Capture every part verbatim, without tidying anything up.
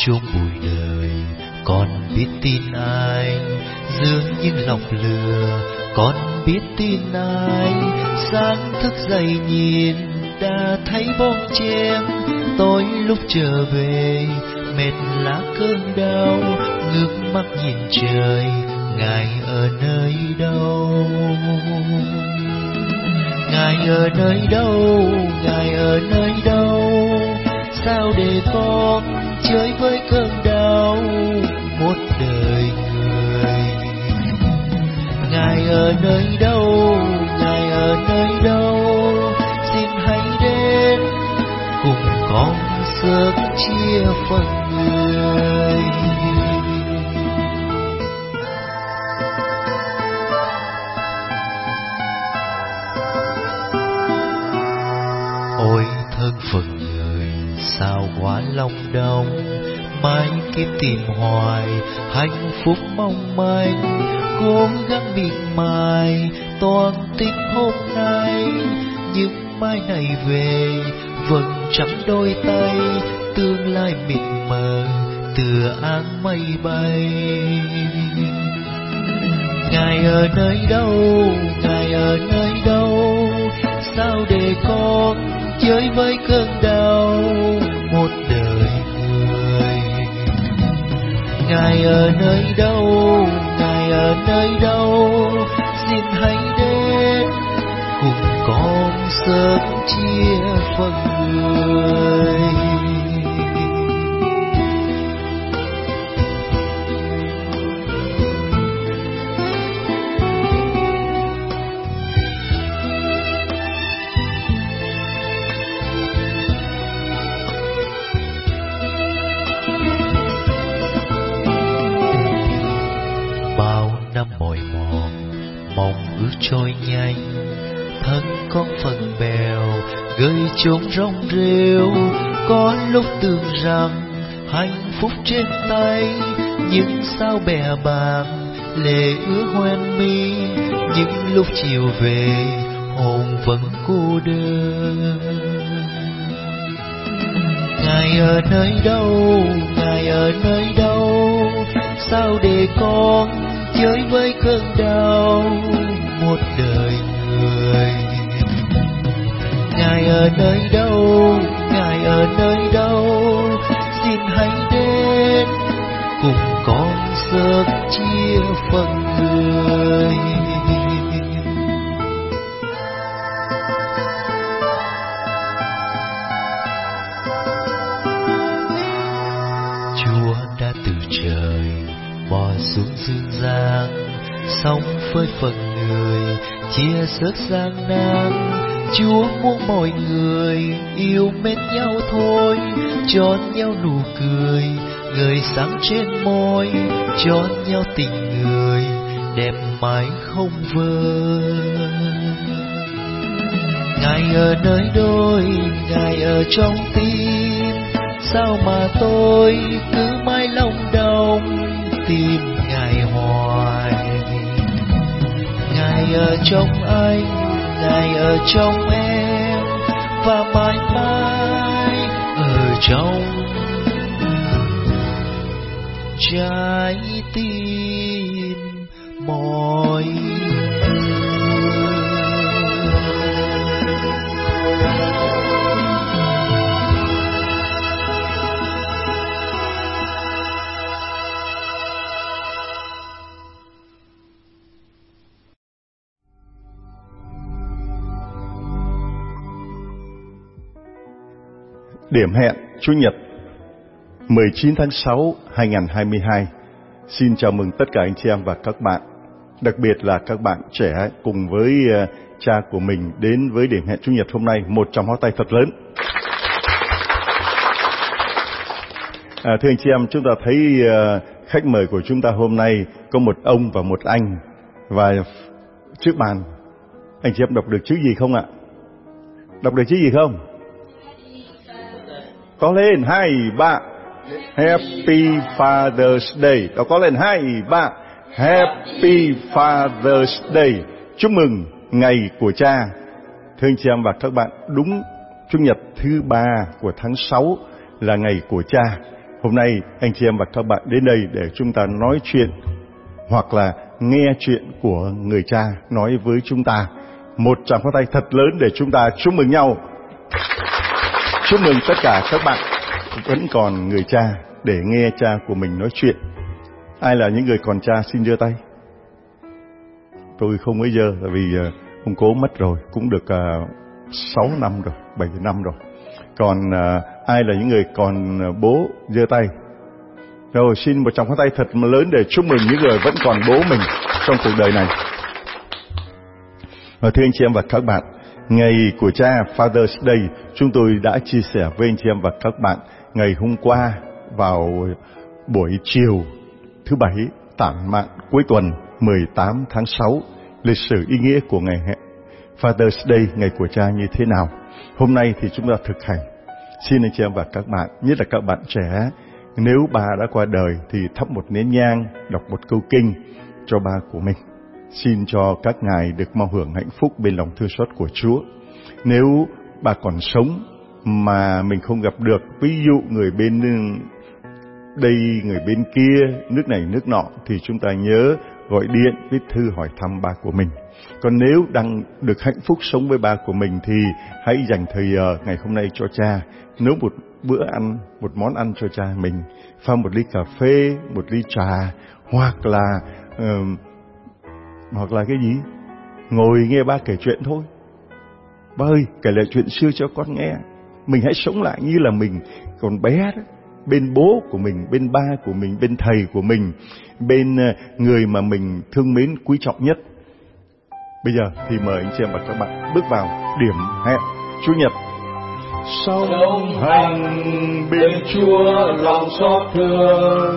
chốn bụi đời, con biết tin ai giữa những lòng lừa, con biết tin ai sáng thức dậy nhìn đã thấy bóng chém. Tối lúc trở về mệt lá cơn đau, ngước mắt nhìn trời, Ngài ở nơi đâu? Ngài ở nơi đâu? Ngài ở nơi đâu? Sao để con chơi với cơn đau một đời người? Ngài ở nơi đâu? Ngài ở nơi đâu? Xin hãy đến cùng con sớm chia phần người. Ôi thân phận người sao quá lòng đông, mãi kiếm tìm hoài hạnh phúc mong manh, cố gắng miệt mài toàn tính hôm nay. Nhưng mai này về vẫn trắng đôi tay, tương lai mịt mờ tựa áng mây bay. Ngài ở nơi đâu? Ngài ở nơi đâu? Sao để con chơi với cơn đau một đời người? Ngài ở nơi đâu? Ngài ở nơi đâu? Xin hãy đến cùng con sớm chia phần người. Mỏi mòn mong ước trôi nhanh, thân con phần bèo gửi chốn rong rêu. Có lúc tưởng rằng hạnh phúc trên tay, nhưng sao bè bàng lệ ứa hoen mi. Những lúc chiều về hồn vẫn cô đơn. Ngài ở nơi đâu? Ngài ở nơi đâu? Sao để con chơi với cơn đau một đời người? Ngài ở nơi đâu? Ngài ở nơi đâu? Xin hãy đến cùng con sớm chia phần người. Chúa đã từ trời bò xuống dương gian, sống với phần người chia sớt gian nan. Chúa muốn mọi người yêu mến nhau thôi, cho nhau nụ cười người sáng trên môi, cho nhau tình người đẹp mãi không vơi. Ngài ở nơi đôi, Ngài ở trong tim, sao mà tôi cứ mãi lòng đong tìm Ngài hoài. Ngài ở trong anh, Ngài ở trong em, và mãi mãi ở trong trái tim mọi Điểm hẹn Chủ nhật mười chín tháng sáu năm hai nghìn không trăm hai mươi hai. Xin chào mừng tất cả anh chị em và các bạn, đặc biệt là các bạn trẻ cùng với cha của mình đến với điểm hẹn Chủ nhật hôm nay. Một tràng pháo tay thật lớn. À, thưa anh chị em, chúng ta thấy uh, khách mời của chúng ta hôm nay có một ông và một anh, và trước bàn anh chị em đọc được chữ gì không ạ? Đọc được chữ gì không? Có lên hai ba. Happy Father's Day. Đó, có lên hai ba. Happy Father's Day. Chúc mừng ngày của cha. Thưa anh chị em và các bạn, đúng Chủ nhật thứ ba của tháng sáu là ngày của cha. Hôm nay anh chị em và các bạn đến đây để chúng ta nói chuyện hoặc là nghe chuyện của người cha nói với chúng ta. Một tràng pháo tay thật lớn để chúng ta chúc mừng nhau. Chúc mừng tất cả các bạn vẫn còn người cha để nghe cha của mình nói chuyện. Ai là những người còn cha xin giơ tay. Tôi không có giơ, tại vì ông cố mất rồi, cũng được uh, sáu năm rồi, bảy năm rồi. Còn uh, ai là những người còn uh, bố giơ tay. Rồi xin một tràng pháo tay thật lớn để chúc mừng những người vẫn còn bố mình trong cuộc đời này. Và thưa anh chị em và các bạn, ngày của cha Father's Day, chúng tôi đã chia sẻ với anh chị em và các bạn ngày hôm qua vào buổi chiều thứ bảy tản mạn cuối tuần mười tám tháng sáu, lịch sử ý nghĩa của ngày Father's Day, ngày của cha như thế nào. Hôm nay thì chúng ta thực hành. Xin anh chị em và các bạn, nhất là các bạn trẻ, nếu ba đã qua đời thì thắp một nén nhang, đọc một câu kinh cho ba của mình. Xin cho các ngài được mau hưởng hạnh phúc bên lòng thương xót của Chúa. Nếu bà còn sống mà mình không gặp được, ví dụ người bên đây, người bên kia, nước này nước nọ, thì chúng ta nhớ gọi điện, viết thư hỏi thăm ba của mình. Còn nếu đang được hạnh phúc sống với ba của mình thì hãy dành thời giờ ngày hôm nay cho cha. Nấu một bữa ăn, một món ăn cho cha mình, pha một ly cà phê, một ly trà, hoặc là uh, hoặc là cái gì? Ngồi nghe ba kể chuyện thôi. Ba ơi, kể lại chuyện xưa cho con nghe. Mình hãy sống lại như là mình còn bé đó, bên bố của mình, bên ba của mình, bên thầy của mình, bên người mà mình thương mến quý trọng nhất. Bây giờ thì mời anh chị em và các bạn bước vào điểm hẹn Chủ nhật. Song hành bên Chúa lòng xót thương,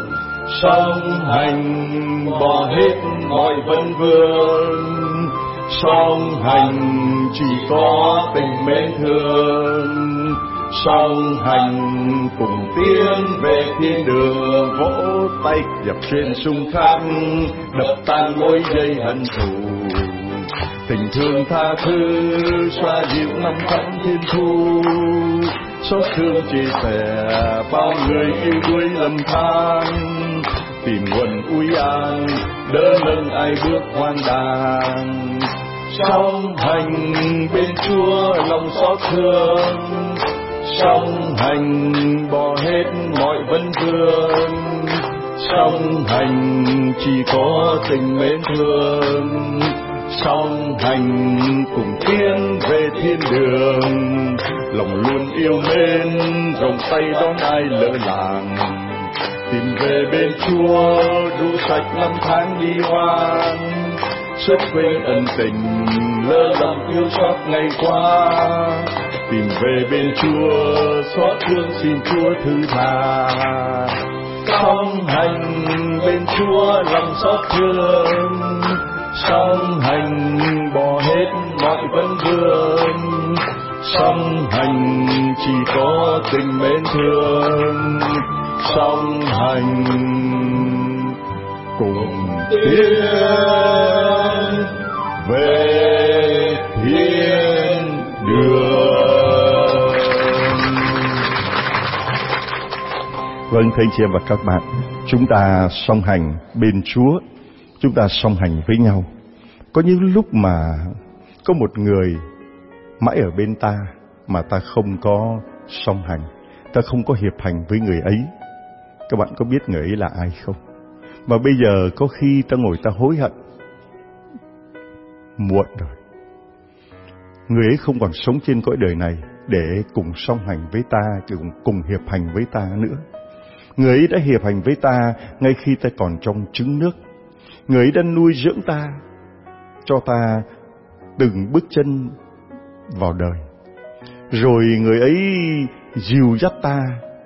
song hành bỏ hết mọi vấn vương, song hành chỉ có tình mến thương, song hành cùng tiến về thiên đường. Vỗ tay dập trên xung khắc, đập tan mối dây hận thù, tình thương tha thứ xoa dịu năm tháng thiên thu, xót thương chia sẻ bao người yêu đuối lầm than, tìm nguồn ui an đỡ nâng ai bước hoang đàng. Song hành bên Chúa lòng xót thương, song hành bỏ hết mọi vấn vương, song hành chỉ có tình mến thương, song hành cùng tiến về thiên đường. Lòng luôn yêu mến, rộng tay đón ai lỡ làng, tìm về bên Chúa đủ sạch năm tháng đi hoang, xuất quên ân tình lỡ lòng yêu xót ngày qua. Tìm về bên Chúa xót thương, xin Chúa thứ tha. Song hành bên Chúa lòng xót thương, song hành bỏ hết mọi vấn vương, song hành chỉ có tình mến thương, song hành cùng tiến về thiên đường. Vâng, thưa anh chị em và các bạn, chúng ta song hành bên Chúa, chúng ta song hành với nhau. Có những lúc mà có một người mãi ở bên ta mà ta không có song hành, ta không có hiệp hành với người ấy. Các bạn có biết người ấy là ai không? Mà bây giờ có khi ta ngồi ta hối hận, muộn rồi. Người ấy không còn sống trên cõi đời này để cùng song hành với ta, cùng, cùng hiệp hành với ta nữa. Người ấy đã hiệp hành với ta ngay khi ta còn trong trứng nước. Người ấy đã nuôi dưỡng ta, cho ta từng bước chân vào đời. Rồi người ấy dìu dắt ta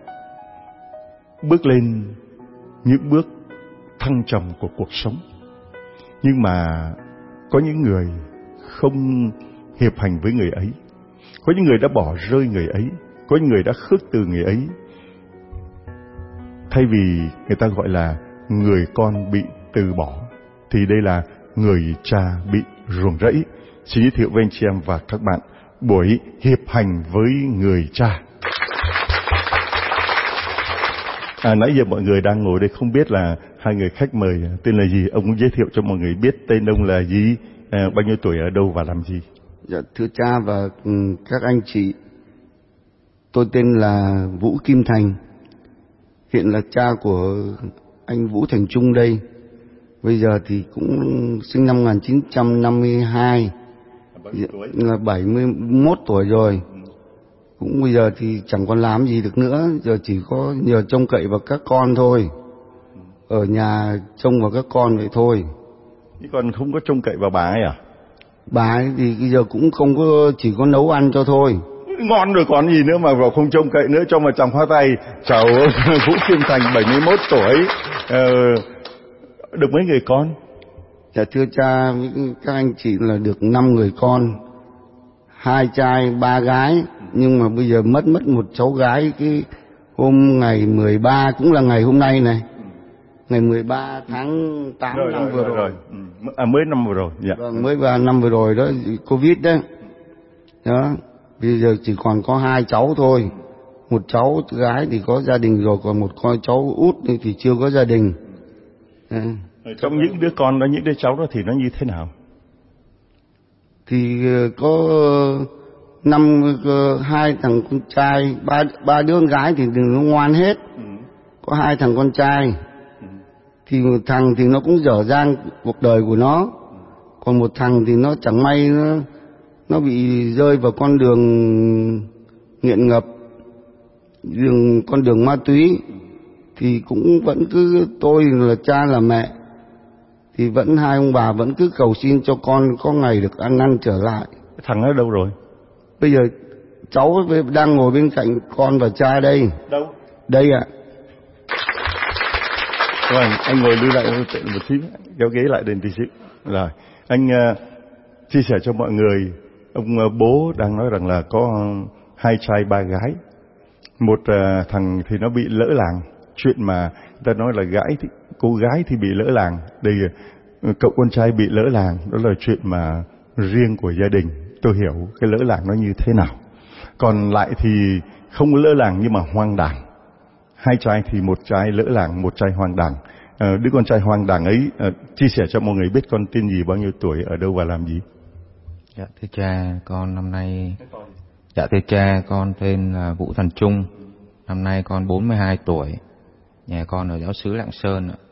bước lên những bước thăng trầm của cuộc sống. Nhưng mà có những người không hiệp hành với người ấy. Có những người đã bỏ rơi người ấy. Có những người đã khước từ người ấy. Thay vì người ta gọi là người con bị từ bỏ, thì đây là người cha bị ruồng rẫy. Xin giới thiệu với anh chị em và các bạn buổi hiệp hành với người cha. À, nãy giờ mọi người đang ngồi đây không biết là hai người khách mời tên là gì, ông cũng giới thiệu cho mọi người biết tên ông là gì, à, bao nhiêu tuổi, ở đâu và làm gì. Dạ, thưa cha và các anh chị, tôi tên là Vũ Kim Thành, hiện là cha của anh Vũ Thành Trung đây. Bây giờ thì cũng sinh năm một nghìn chín trăm năm mươi hai, là bảy mươi mốt tuổi rồi. Cũng bây giờ thì chẳng còn làm gì được nữa, giờ chỉ có nhờ trông cậy vào các con thôi. Ở nhà trông vào các con vậy thôi. Chứ còn không có trông cậy vào bà ấy à? Bà ấy thì bây giờ cũng không có, chỉ có nấu ăn cho thôi. Ngon rồi còn gì nữa mà vào không trông cậy nữa, cho mà chồng hoa tay. Chào Vũ Kim Thành bảy mươi mốt tuổi, ờ, được mấy người con? Dạ thưa cha với các anh chị là được năm người con, hai trai ba gái. Nhưng mà bây giờ mất mất một cháu gái cái hôm ngày mười ba, cũng là ngày hôm nay này, ngày mười ba tháng tám rồi, năm rồi, vừa rồi, rồi. Ừ. À, mới năm vừa rồi. Dạ. Vâng, mới vào năm vừa rồi đó, Covid đấy. Đó, bây giờ chỉ còn có hai cháu thôi. Một cháu gái thì có gia đình rồi, còn một con cháu út thì chưa có gia đình. À. Trong những đứa con đó, những đứa cháu đó thì nó như thế nào? Thì có năm hai thằng con trai, ba ba đứa con gái thì nó ngoan hết. Ừ. Có hai thằng con trai. Ừ. Thì một thằng thì nó cũng dở dang cuộc đời của nó. Ừ. Còn một thằng thì nó chẳng may nó nó bị rơi vào con đường nghiện ngập, đường con đường ma túy. Ừ. Thì cũng vẫn cứ tôi là cha là mẹ, thì vẫn hai ông bà vẫn cứ cầu xin cho con có ngày được ăn năn trở lại. Thằng ở đâu rồi? Bây giờ cháu đang ngồi bên cạnh con và cha đây. Đâu? Đây ạ. Vâng, anh ngồi lưu lại một tí, kéo ghế lại đến tí xíu. Rồi, anh uh, chia sẻ cho mọi người, ông uh, bố đang nói rằng là có hai trai ba gái. Một uh, thằng thì nó bị lỡ làng, chuyện mà người ta nói là gái thì, cô gái thì bị lỡ làng. Đây uh, cậu con trai bị lỡ làng, đó là chuyện mà riêng của gia đình. Tôi hiểu cái lỡ làng nó như thế nào. Còn lại thì không lỡ làng nhưng mà hoang đàng. Hai trai thì một trai lỡ làng, một trai hoang đàng. À, đứa con trai hoang đàng ấy, à, chia sẻ cho mọi người biết con tên gì, bao nhiêu tuổi, ở đâu và làm gì. Dạ thưa cha, con năm nay Dạ thưa cha, con tên là Vũ Thành Trung. Năm nay con bốn mươi hai tuổi. Nhà con ở giáo xứ Lạng Sơn ạ.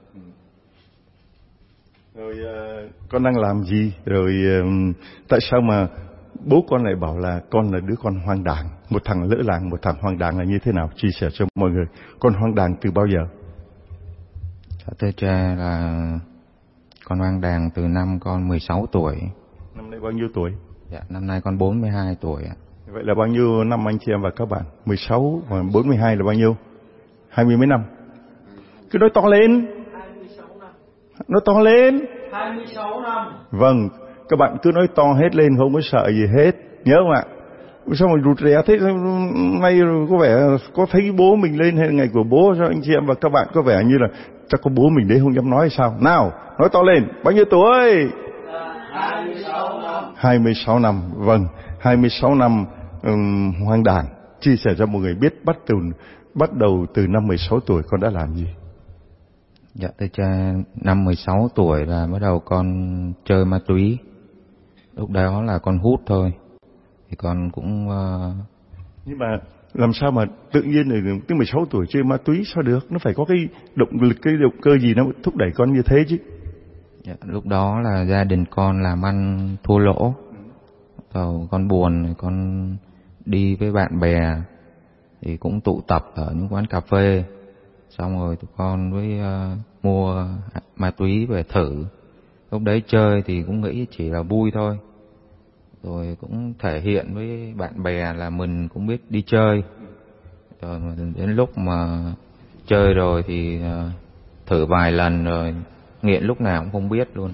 Rồi uh, con đang làm gì? Rồi uh, tại sao mà bố con lại bảo là con là đứa con hoang đàng? Một thằng lỡ làng, một thằng hoang đàng là như thế nào? Chia sẻ cho mọi người. Con hoang đàng từ bao giờ? Dạ thưa cha, là con hoang đàng từ năm con mười sáu tuổi. Năm nay bao nhiêu tuổi? Dạ năm nay con bốn mươi hai tuổi ạ. Vậy là bao nhiêu năm anh chị em và các bạn? mười sáu và bốn mươi hai là bao nhiêu? Hai mươi mấy năm? Cứ nói to lên. hai mươi sáu năm. Nói to lên. hai mươi sáu năm. Vâng, các bạn cứ nói to hết lên, không có sợ gì hết. Nhớ không ạ? Sao mà rụt rè thế? Nay có vẻ có thấy bố mình lên hay là ngày của bố, sao anh chị em và các bạn có vẻ như là chắc có bố mình đấy không dám nói hay sao? Nào, nói to lên. Bao nhiêu tuổi? hai mươi sáu năm. hai mươi sáu năm, vâng. hai mươi sáu năm um, hoang đàng. Chia sẻ cho mọi người biết bắt từ bắt đầu từ năm mười sáu tuổi con đã làm gì? Dạ thưa cha, năm mười sáu tuổi là bắt đầu con chơi ma túy. Lúc đó là con hút thôi. Thì con cũng uh... nhưng mà làm sao mà tự nhiên rồi tới mười sáu tuổi chơi ma túy sao được? Nó phải có cái động lực, cái động cơ gì nó thúc đẩy con như thế chứ. Dạ, lúc đó là gia đình con làm ăn thua lỗ. Rồi con buồn, con đi với bạn bè thì cũng tụ tập ở những quán cà phê. Xong rồi tụi con với uh, mua ma túy về thử. Lúc đấy chơi thì cũng nghĩ chỉ là vui thôi. Rồi cũng thể hiện với bạn bè là mình cũng biết đi chơi. Rồi đến lúc mà chơi rồi thì uh, thử vài lần rồi nghiện lúc nào cũng không biết luôn.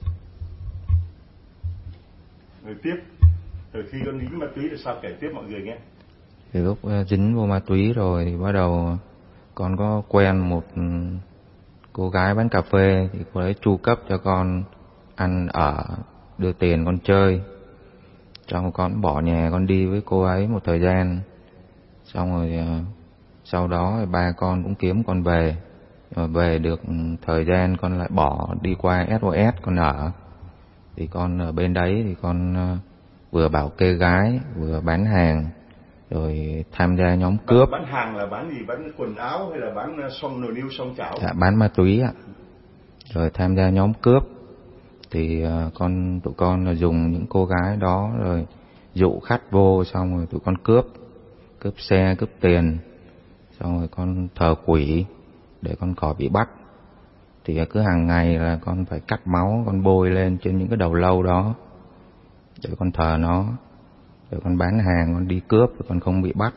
Rồi tiếp, rồi khi con dính ma túy thì sao, kể tiếp mọi người nghe. Thì lúc uh, dính vô ma túy rồi thì bắt đầu con có quen một cô gái bán cà phê, thì cô ấy chu cấp cho con ăn ở, đưa tiền con chơi. Xong con bỏ nhà con đi với cô ấy một thời gian. Xong rồi uh, Sau đó ba con cũng kiếm con về, rồi về được thời gian con lại bỏ đi qua ét o ét con ở. Thì con ở bên đấy thì con vừa bảo kê gái, vừa bán hàng, rồi tham gia nhóm cướp. Bán hàng là bán gì? Bán quần áo hay là bán xong nồi niêu xong chảo? Dạ, bán ma túy ạ. Rồi tham gia nhóm cướp. Thì con tụi con là dùng những cô gái đó rồi dụ khách vô, xong rồi tụi con cướp, cướp xe, cướp tiền, xong rồi con thờ quỷ để con khỏi bị bắt. Thì cứ hàng ngày là con phải cắt máu, con bôi lên trên những cái đầu lâu đó để con thờ nó, rồi con bán hàng, con đi cướp rồi con không bị bắt.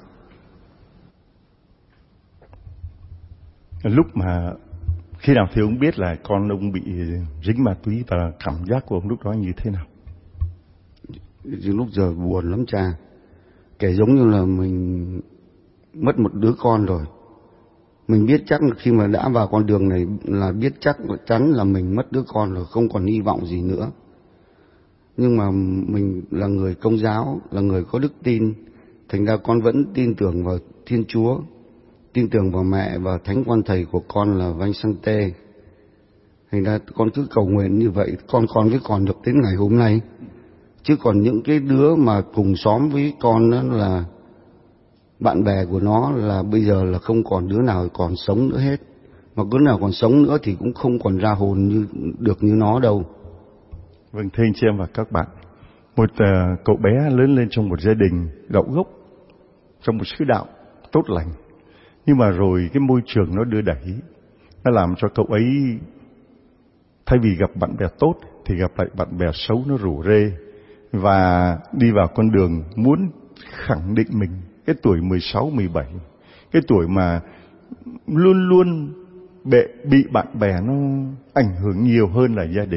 Lúc mà khi nào thì ông biết là con ông bị dính ma túy và cảm giác của ông lúc đó như thế nào? Lúc giờ buồn lắm cha, kể giống như là mình mất một đứa con rồi. Mình biết chắc khi mà đã vào con đường này là biết chắc chắn là mình mất đứa con rồi, không còn hy vọng gì nữa. Nhưng mà mình là người Công giáo, là người có đức tin, thành ra con vẫn tin tưởng vào Thiên Chúa, tin tưởng vào mẹ và thánh quan thầy của con là Vanh Săng Tê. Thành ra con cứ cầu nguyện như vậy, con con mới còn được đến ngày hôm nay. Chứ còn những cái đứa mà cùng xóm với con đó là bạn bè của nó là bây giờ là không còn đứa nào còn sống nữa hết. Mà đứa nào còn sống nữa thì cũng không còn ra hồn như được như nó đâu. Vâng, thưa anh chị em và các bạn, một uh, cậu bé lớn lên trong một gia đình đậu gốc, trong một sứ đạo tốt lành. Nhưng mà rồi cái môi trường nó đưa đẩy, nó làm cho cậu ấy thay vì gặp bạn bè tốt thì gặp lại bạn bè xấu, nó rủ rê và đi vào con đường muốn khẳng định mình. Cái tuổi mười sáu, mười bảy, cái tuổi mà luôn luôn bị, bị bạn bè nó ảnh hưởng nhiều hơn là gia đình.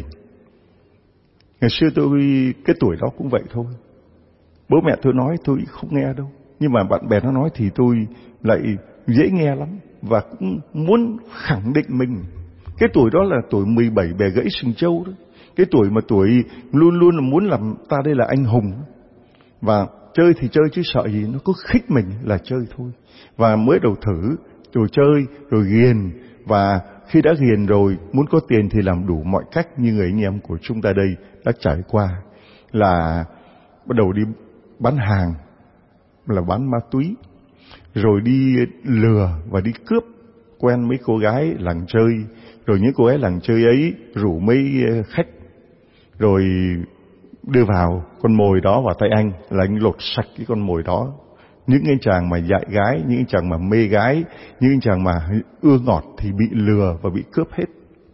Ngày xưa tôi, cái tuổi đó cũng vậy thôi. Bố mẹ tôi nói tôi không nghe đâu. Nhưng mà bạn bè nó nói thì tôi lại dễ nghe lắm. Và cũng muốn khẳng định mình. Cái tuổi đó là tuổi mười bảy bè gãy sừng trâu đó. Cái tuổi mà tuổi luôn luôn là muốn làm ta đây là anh hùng. Và chơi thì chơi chứ sợ gì, nó cứ khích mình là chơi thôi. Và mới đầu thử, rồi chơi, rồi ghiền. Và khi đã ghiền rồi, muốn có tiền thì làm đủ mọi cách như người anh em của chúng ta đây đã trải qua. Là bắt đầu đi bán hàng, là bán ma túy, rồi đi lừa và đi cướp, quen mấy cô gái làng chơi. Rồi những cô gái làng chơi ấy rủ mấy khách, rồi đưa vào con mồi đó vào tay anh, là anh lột sạch cái con mồi đó. Những anh chàng mà dại gái, những anh chàng mà mê gái, những anh chàng mà ưa ngọt thì bị lừa và bị cướp hết.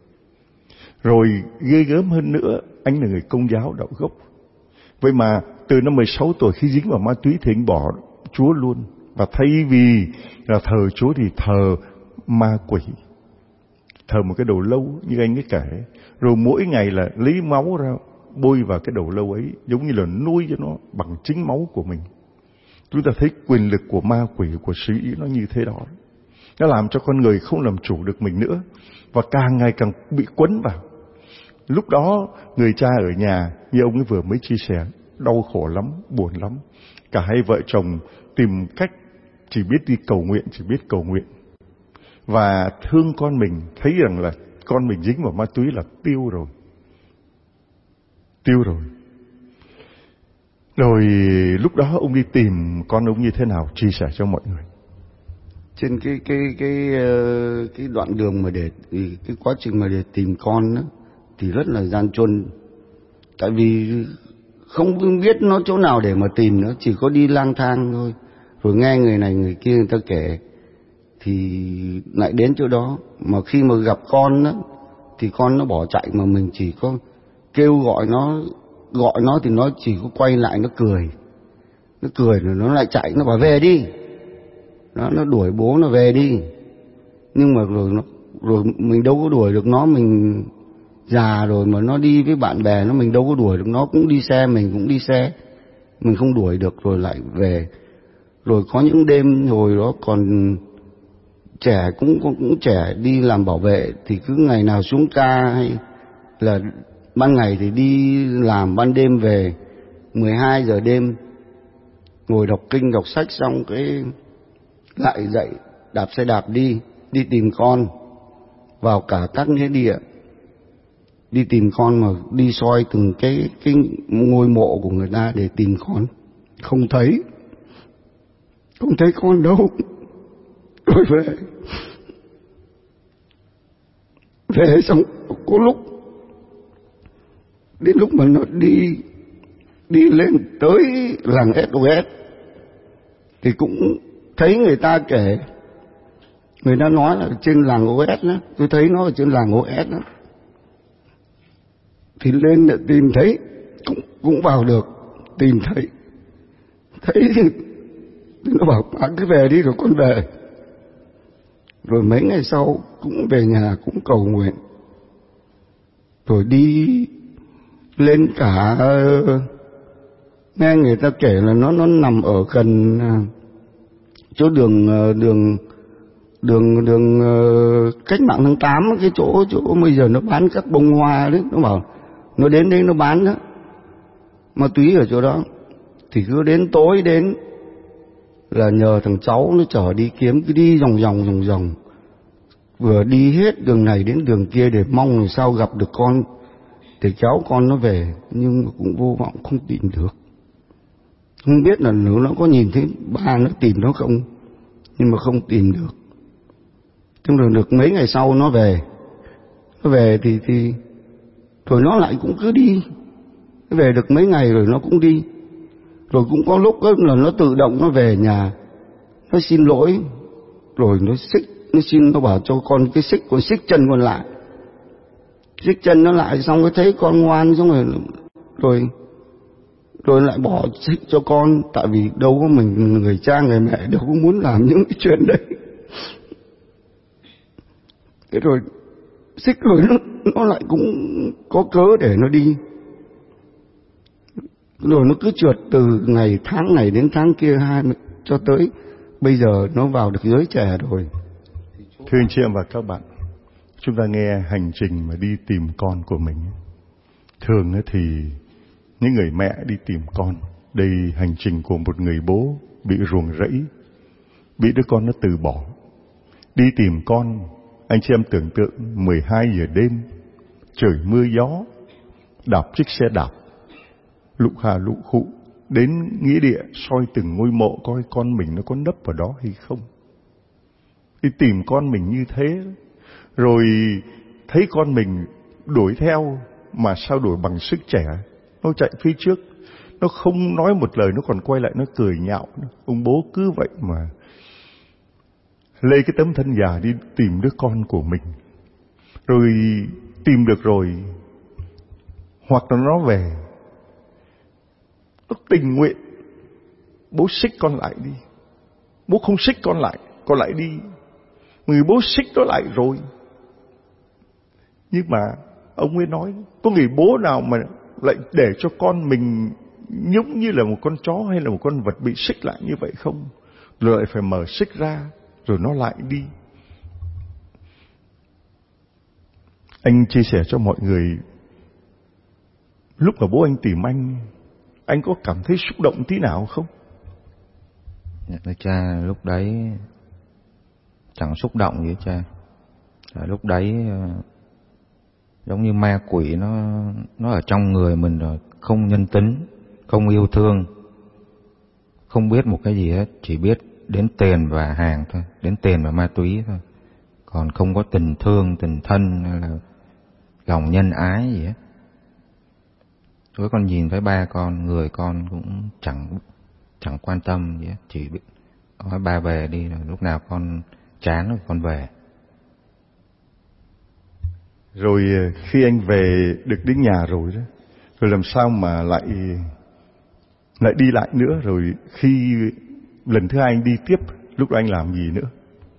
Rồi ghê gớm hơn nữa, anh là người Công giáo đạo gốc. Vậy mà từ năm mười sáu tuổi khi dính vào ma túy thì anh bỏ Chúa luôn. Và thay vì là thờ Chúa thì thờ ma quỷ, thờ một cái đầu lâu như anh ấy kể. Rồi mỗi ngày là lấy máu ra bôi vào cái đầu lâu ấy, giống như là nuôi cho nó bằng chính máu của mình. Chúng ta thấy quyền lực của ma quỷ, của sứ ý nó như thế đó. Nó làm cho con người không làm chủ được mình nữa, và càng ngày càng bị quấn vào. Lúc đó người cha ở nhà, như ông ấy vừa mới chia sẻ, đau khổ lắm, buồn lắm. Cả hai vợ chồng tìm cách chỉ biết đi cầu nguyện, chỉ biết cầu nguyện. Và thương con mình, thấy rằng là con mình dính vào ma túy là tiêu rồi. Tiêu rồi. Rồi lúc đó ông đi tìm con ông như thế nào, chia sẻ cho mọi người. Trên cái cái cái cái đoạn đường mà để cái quá trình mà để tìm con đó, thì rất là gian truân. Tại vì không biết nó chỗ nào để mà tìm nữa, chỉ có đi lang thang thôi. Rồi nghe người này người kia người ta kể thì lại đến chỗ đó. Mà khi mà gặp con đó thì con nó bỏ chạy, mà mình chỉ có kêu gọi nó, gọi nó thì nó chỉ có quay lại nó cười. Nó cười rồi nó lại chạy, nó bảo về đi. Nó, nó đuổi bố nó về đi. Nhưng mà rồi nó, rồi mình đâu có đuổi được nó, mình già rồi mà nó đi với bạn bè nó, mình đâu có đuổi được nó, cũng đi xe, mình cũng đi xe, mình không đuổi được, rồi lại về. Rồi có những đêm hồi đó còn trẻ, cũng cũng trẻ đi làm bảo vệ, thì cứ ngày nào xuống ca hay là ban ngày thì đi làm, ban đêm về mười hai giờ đêm ngồi đọc kinh đọc sách xong cái lại dậy đạp xe đạp đi, đi tìm con, vào cả các nghĩa địa, đi tìm con mà đi soi từng cái, cái ngôi mộ của người ta để tìm con. Không thấy, không thấy con đâu. Rồi về, về xong có lúc, đến lúc mà nó đi, đi lên tới làng ét ô ét, thì cũng thấy người ta kể, người ta nói là trên làng ô ét đó, tôi thấy nó ở trên làng ô ét đó, thì lên để tìm thấy, cũng cũng vào được, tìm thấy, thấy thì nó bảo à, cứ về đi rồi con về. Rồi mấy ngày sau cũng về nhà cũng cầu nguyện, rồi đi lên cả, nghe người ta kể là nó nó nằm ở gần chỗ đường đường đường đường cách mạng tháng tám, cái chỗ chỗ bây giờ nó bán các bông hoa đấy, nó bảo nó đến đây nó bán đó ma túy ở chỗ đó. Thì cứ đến tối đến là nhờ thằng cháu nó chở đi kiếm, cứ đi vòng vòng vòng vòng, vừa đi hết đường này đến đường kia để mong làm sao gặp được con, thì cháu con nó về, nhưng mà cũng vô vọng, không tìm được. Không biết là nếu nó có nhìn thấy ba nó tìm nó không, nhưng mà không tìm được. Thế rồi được mấy ngày sau nó về, nó về thì thì rồi nó lại cũng cứ đi, nó về được mấy ngày rồi nó cũng đi. Rồi cũng có lúc đó là nó tự động nó về nhà, nó xin lỗi, rồi nó xích, nó xin, nó bảo cho con cái xích, con xích chân con lại, xích chân nó lại, xong rồi thấy con ngoan, xong rồi rồi rồi lại bỏ xích cho con, tại vì đâu có mình người cha người mẹ đâu có muốn làm những cái chuyện đấy. Thế rồi xích rồi nó, nó lại cũng có cớ để nó đi. Rồi nó cứ trượt từ ngày tháng này đến tháng kia, hai cho tới bây giờ nó vào được giới trẻ rồi. Thưa anh chị em và các bạn, chúng ta nghe hành trình mà đi tìm con của mình. Thường thì những người mẹ đi tìm con, đây hành trình của một người bố bị ruồng rẫy, bị đứa con nó từ bỏ. Đi tìm con, anh chị em tưởng tượng mười hai giờ đêm, trời mưa gió, đạp chiếc xe đạp, lụ hà lụ khụ, đến nghĩa địa soi từng ngôi mộ coi con mình nó có nấp vào đó hay không. Đi tìm con mình như thế, rồi thấy con mình đuổi theo, mà sao đuổi bằng sức trẻ. Nó chạy phía trước, nó không nói một lời, nó còn quay lại nó cười nhạo. Ông bố cứ vậy mà lấy cái tấm thân già đi tìm đứa con của mình. Rồi tìm được rồi, hoặc là nó về, nó tình nguyện, bố xích con lại đi. Bố không xích con lại, con lại đi. Người bố xích nó lại rồi. Nhưng mà ông ấy nói, có người bố nào mà lại để cho con mình nhũng như là một con chó hay là một con vật bị xích lại như vậy không? Rồi lại phải mở xích ra, rồi nó lại đi. Anh chia sẻ cho mọi người, lúc mà bố anh tìm anh, anh có cảm thấy xúc động tí nào không? Dạ, cha lúc đấy chẳng xúc động gì cha. À, lúc đấy giống như ma quỷ nó nó ở trong người mình rồi, không nhân tính, không yêu thương, không biết một cái gì hết, chỉ biết đến tiền và hàng thôi, đến tiền và ma túy thôi, còn không có tình thương, tình thân hay là lòng nhân ái gì hết. Tối con nhìn thấy ba con, người con cũng chẳng chẳng quan tâm gì hết, chỉ biết nói ba về đi, rồi lúc nào con chán rồi con về. Rồi khi anh về được đến nhà rồi đó, rồi làm sao mà lại lại đi lại nữa? Rồi khi lần thứ hai anh đi tiếp, lúc đó anh làm gì nữa?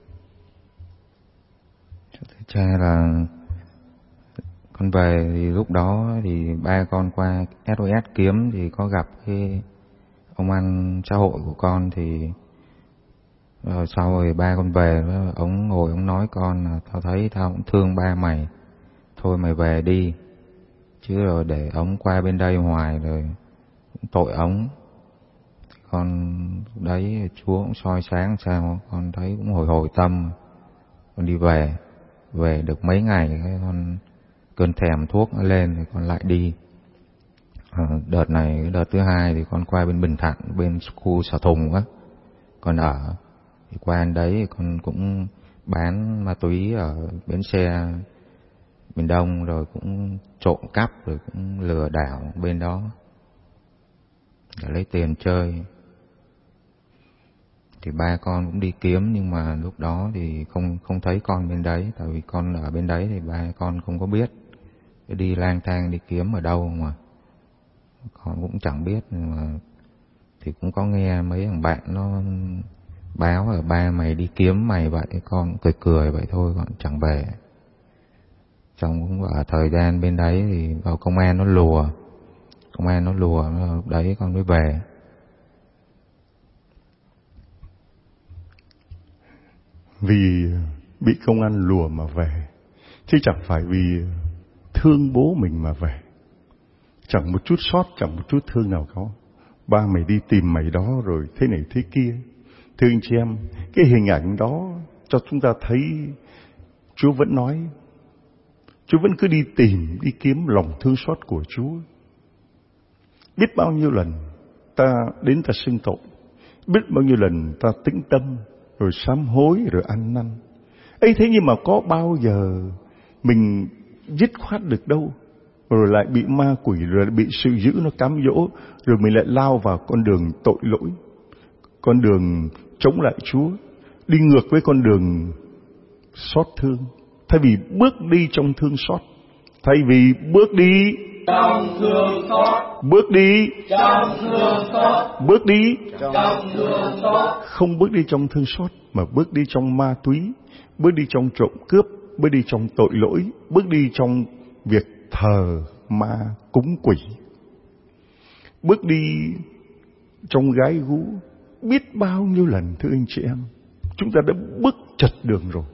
Cha là con về thì lúc đó thì ba con qua ét ô ét kiếm, thì có gặp cái ông anh xã hội của con, thì rồi sau rồi ba con về, ông ngồi ông nói con là tao thấy tao cũng thương ba mày, thôi mày về đi, chứ rồi để ông qua bên đây hoài rồi tội ông. con đấy Chúa cũng soi sáng sao, con thấy cũng hồi hồi tâm. Con đi về, về được mấy ngày cái con cơn thèm thuốc nó lên thì con lại đi. À, đợt này cái đợt thứ hai thì con qua bên Bình Thạnh, bên khu Sở Thùng á, con ở thì qua đấy thì con cũng bán ma túy ở bến xe miền Đông, rồi cũng trộm cắp, rồi cũng lừa đảo bên đó để lấy tiền chơi. Thì ba con cũng đi kiếm, nhưng mà lúc đó thì không không thấy con bên đấy, tại vì con ở bên đấy thì ba con không có biết. Cứ đi lang thang đi kiếm ở đâu mà con cũng chẳng biết. Nhưng mà thì cũng có nghe mấy thằng bạn nó báo ở ba mày đi kiếm mày vậy, con cười cười vậy thôi, con chẳng về. Xong cũng ở thời gian bên đấy thì vào công an nó lùa, công an nó lùa, lúc đấy con mới về. Vì bị công an lùa mà về, chứ chẳng phải vì thương bố mình mà về. Chẳng một chút sót, chẳng một chút thương nào có. Ba mày đi tìm mày đó rồi thế này thế kia. Thưa anh chị em, cái hình ảnh đó cho chúng ta thấy Chúa vẫn nói, Chúa vẫn cứ đi tìm, đi kiếm lòng thương xót của Chúa. Biết bao nhiêu lần ta đến ta xưng tội, biết bao nhiêu lần ta tĩnh tâm, rồi sám hối, rồi ăn năn. Ấy thế nhưng mà có bao giờ mình dứt khoát được đâu. Rồi lại bị ma quỷ, rồi bị sự dữ nó cám dỗ, rồi mình lại lao vào con đường tội lỗi, con đường chống lại Chúa, đi ngược với con đường xót thương. Thay vì bước đi trong thương xót, thay vì bước đi trong thương xót, bước đi trong thương xót, bước đi trong thương xót, không bước đi trong thương xót, mà bước đi trong ma túy, bước đi trong trộm cướp, bước đi trong tội lỗi, bước đi trong việc thờ ma cúng quỷ, bước đi trong gái gú. Biết bao nhiêu lần, thưa anh chị em, chúng ta đã bước chật đường rồi.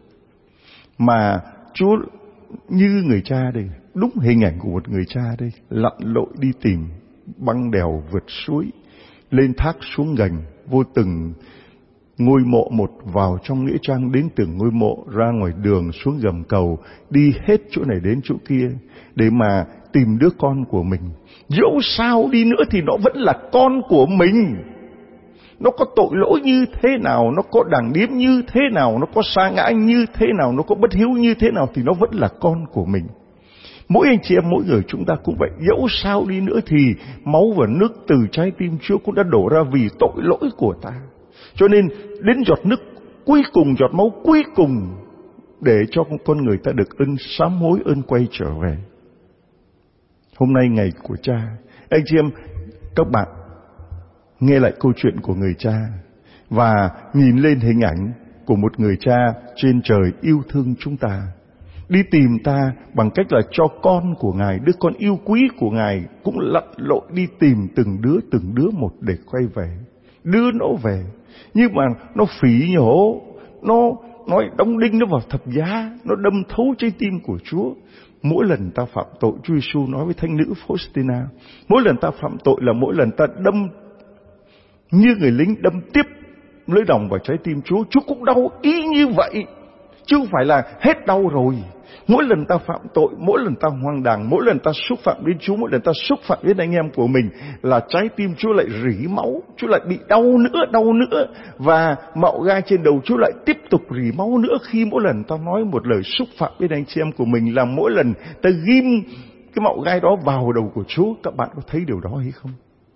Mà Chúa như người cha đây, đúng hình ảnh của một người cha đây, lặn lội đi tìm, băng đèo vượt suối, lên thác xuống gành, vô từng ngôi mộ một, vào trong nghĩa trang đến từng ngôi mộ, ra ngoài đường xuống gầm cầu, đi hết chỗ này đến chỗ kia để mà tìm đứa con của mình. Dẫu sao đi nữa thì nó vẫn là con của mình. Nó có tội lỗi như thế nào, nó có đảng điếm như thế nào, nó có sa ngã như thế nào, nó có bất hiếu như thế nào, thì nó vẫn là con của mình. Mỗi anh chị em, mỗi người chúng ta cũng vậy. Dẫu sao đi nữa thì máu và nước từ trái tim Chúa cũng đã đổ ra vì tội lỗi của ta. Cho nên đến giọt nước cuối cùng, giọt máu cuối cùng, để cho con người ta được ơn sám hối, ơn quay trở về. Hôm nay ngày của cha, anh chị em, các bạn nghe lại câu chuyện của người cha và nhìn lên hình ảnh của một người cha trên trời yêu thương chúng ta, đi tìm ta bằng cách là cho con của Ngài, đứa con yêu quý của Ngài, cũng lặn lội đi tìm từng đứa từng đứa một để quay về, đưa nó về. Nhưng mà nó phỉ nhổ, nó nói đóng đinh nó vào thập giá, nó đâm thấu trái tim của Chúa. Mỗi lần ta phạm tội, Chúa Giêsu nói với thánh nữ Faustina, mỗi lần ta phạm tội là mỗi lần ta đâm như người lính đâm tiếp lưỡi đồng vào trái tim Chúa. Chúa cũng đau ý như vậy, chứ không phải là hết đau rồi. Mỗi lần ta phạm tội, mỗi lần ta hoang đàng, mỗi lần ta xúc phạm đến Chúa, mỗi lần ta xúc phạm đến anh em của mình, là trái tim Chúa lại rỉ máu, Chúa lại bị đau nữa, đau nữa. Và mạo gai trên đầu Chúa lại tiếp tục rỉ máu nữa, khi mỗi lần ta nói một lời xúc phạm đến anh chị em của mình, là mỗi lần ta ghim cái mạo gai đó vào đầu của Chúa. Các bạn có thấy điều đó hay không?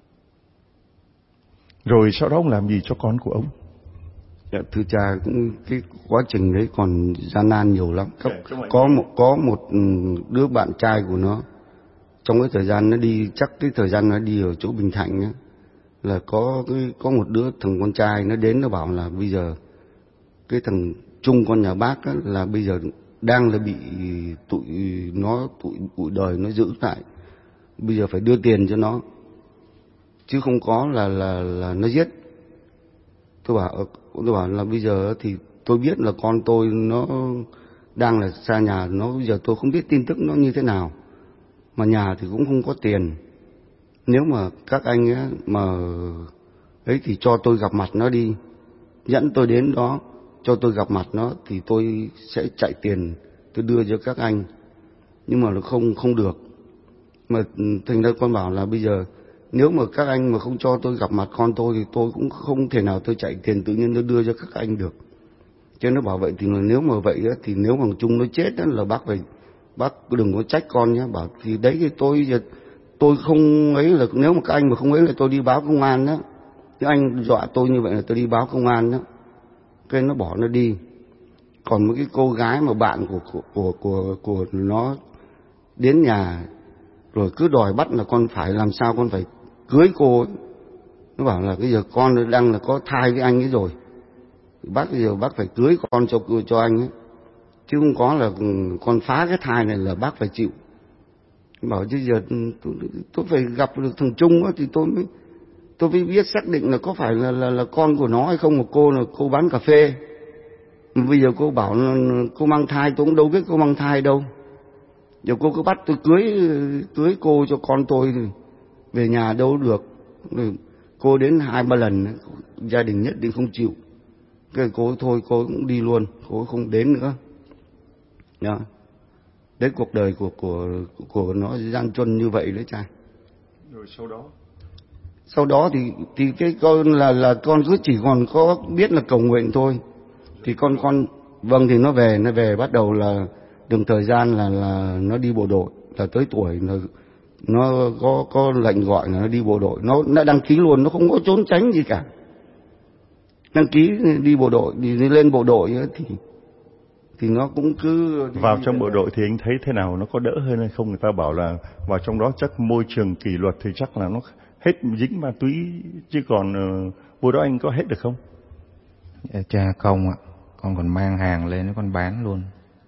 Rồi sau đó ông làm gì cho con của ông? Dạ, thưa cha, cũng cái quá trình đấy còn gian nan nhiều lắm. Có, có một có một đứa bạn trai của nó, trong cái thời gian nó đi, chắc cái thời gian nó đi ở chỗ Bình Thạnh á, là có cái có một đứa thằng con trai nó đến, nó bảo là bây giờ cái thằng Trung con nhà bác á, là bây giờ đang là bị tụi nó tụi bụi đời nó giữ lại, bây giờ phải đưa tiền cho nó, chứ không có là là là nó giết. Tôi bảo tôi bảo là bây giờ thì tôi biết là con tôi nó đang là xa nhà nó, bây giờ tôi không biết tin tức nó như thế nào, mà nhà thì cũng không có tiền. Nếu mà các anh ấy mà Đấy thì cho tôi gặp mặt nó đi, dẫn tôi đến đó cho tôi gặp mặt nó thì tôi sẽ chạy tiền tôi đưa cho các anh. Nhưng mà nó không không được. Mà thành ra con bảo là bây giờ nếu mà các anh mà không cho tôi gặp mặt con tôi thì tôi cũng không thể nào tôi chạy tiền tự nhiên tôi đưa cho các anh được. Cho nó bảo vậy thì nếu mà vậy á, thì nếu mà Trung nó chết á, là bác phải bác đừng có trách con nhé. Bảo thì đấy thì tôi tôi không ấy là nếu mà các anh mà không ấy là tôi đi báo công an đó. Nếu anh dọa tôi như vậy là tôi đi báo công an đó. Cái nó bỏ nó đi. Còn một cái cô gái mà bạn của của của của, của nó đến nhà rồi cứ đòi bắt là con phải làm sao con phải cưới cô ấy. Nó bảo là bây giờ con đang là có thai với anh ấy rồi, bác bây giờ bác phải cưới con cho cho anh ấy, chứ không có là con phá cái thai này là bác phải chịu. Bảo chứ giờ tôi, tôi phải gặp được thằng Trung á thì tôi mới tôi mới biết xác định là có phải là là, là con của nó hay không. Một cô là cô bán cà phê, mà bây giờ cô bảo là cô mang thai, tôi cũng đâu biết cô mang thai đâu. Giờ cô cứ bắt tôi cưới cưới cô cho con tôi thì về nhà đâu được. Cô đến hai ba lần gia đình nhất định không chịu. Cái cô thôi cô cũng đi luôn, cô không đến nữa. Đó. Đấy cuộc đời của của của nó gian truân như vậy đấy trai. Rồi sau đó sau đó thì thì cái con là là con cứ chỉ còn có biết là cầu nguyện thôi. Thì con con vâng thì nó về nó về bắt đầu là đường thời gian là là nó đi bộ đội, là tới tuổi là nó có có lệnh gọi là nó đi bộ đội, nó đã đăng ký luôn, nó không có trốn tránh gì cả. Đăng ký đi bộ đội, đi lên bộ đội ấy, thì thì nó cũng cứ vào trong bộ đội thì anh thấy thế nào, nó có đỡ hơn hay không? Người ta bảo là vào trong đó chắc môi trường kỷ luật thì chắc là nó hết dính ma túy, chứ còn uh, vô đó anh có hết được không? Cha không ạ, con còn mang hàng lên con bán luôn,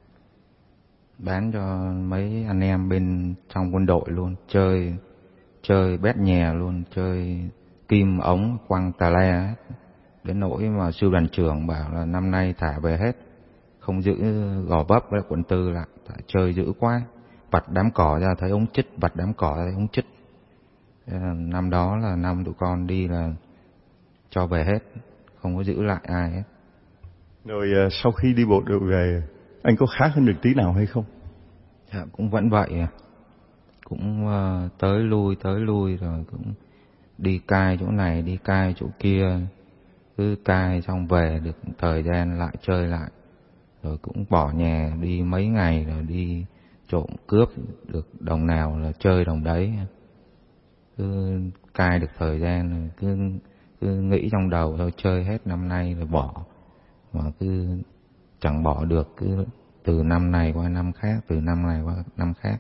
bán cho mấy anh em bên trong quân đội luôn, chơi chơi bét nhè luôn, chơi kim ống quăng tà le hết. Đến nỗi mà sư đoàn trưởng bảo là năm nay thả về hết, không giữ Gò Vấp với quận tư lại, tại chơi dữ quá, vặt đám cỏ ra thấy ống chích, vặt đám cỏ ra thấy ống chích. Năm đó là năm tụi con đi là cho về hết, không có giữ lại ai hết. Rồi sau khi đi bộ đội về, anh có khá hơn được tí nào hay không? Dạ, cũng vẫn vậy, cũng uh, tới lui tới lui rồi cũng đi cai chỗ này đi cai chỗ kia, cứ cai xong về được thời gian lại chơi lại, rồi cũng bỏ nhà đi mấy ngày rồi đi trộm cướp được đồng nào là chơi đồng đấy, cứ cai được thời gian rồi cứ cứ nghĩ trong đầu thôi chơi hết năm nay rồi bỏ, mà cứ chẳng bỏ được, cứ từ năm này qua năm khác, từ năm này qua năm khác.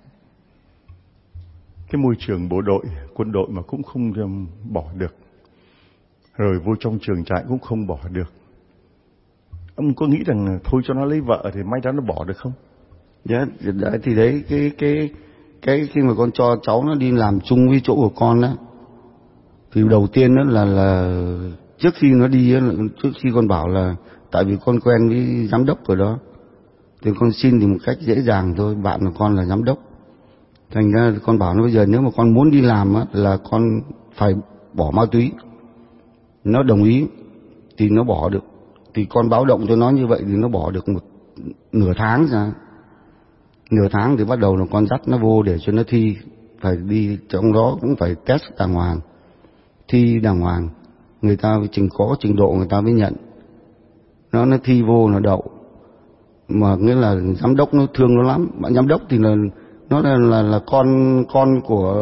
Cái môi trường bộ đội, quân đội mà cũng không bỏ được, rồi vô trong trường trại cũng không bỏ được. Ông có nghĩ rằng thôi cho nó lấy vợ thì may ra nó bỏ được không? Dạ, yeah, thì đấy cái cái cái khi mà con cho cháu nó đi làm chung với chỗ của con đó, thì đầu tiên đó là là trước khi nó đi đó, trước khi con bảo là tại vì con quen với giám đốc rồi đó, thì con xin thì một cách dễ dàng thôi, bạn của con là giám đốc. Thành ra con bảo nó bây giờ nếu mà con muốn đi làm á, là con phải bỏ ma túy. Nó đồng ý thì nó bỏ được. Thì con báo động cho nó như vậy thì nó bỏ được một nửa tháng ra. Nửa tháng thì bắt đầu là con dắt nó vô để cho nó thi. Phải đi trong đó cũng phải test đàng hoàng, thi đàng hoàng, người ta trình có trình độ người ta mới nhận. Nó nó thi vô nó đậu. Mà nghĩa là giám đốc nó thương nó lắm. Bạn giám đốc thì là nó là là, là con con của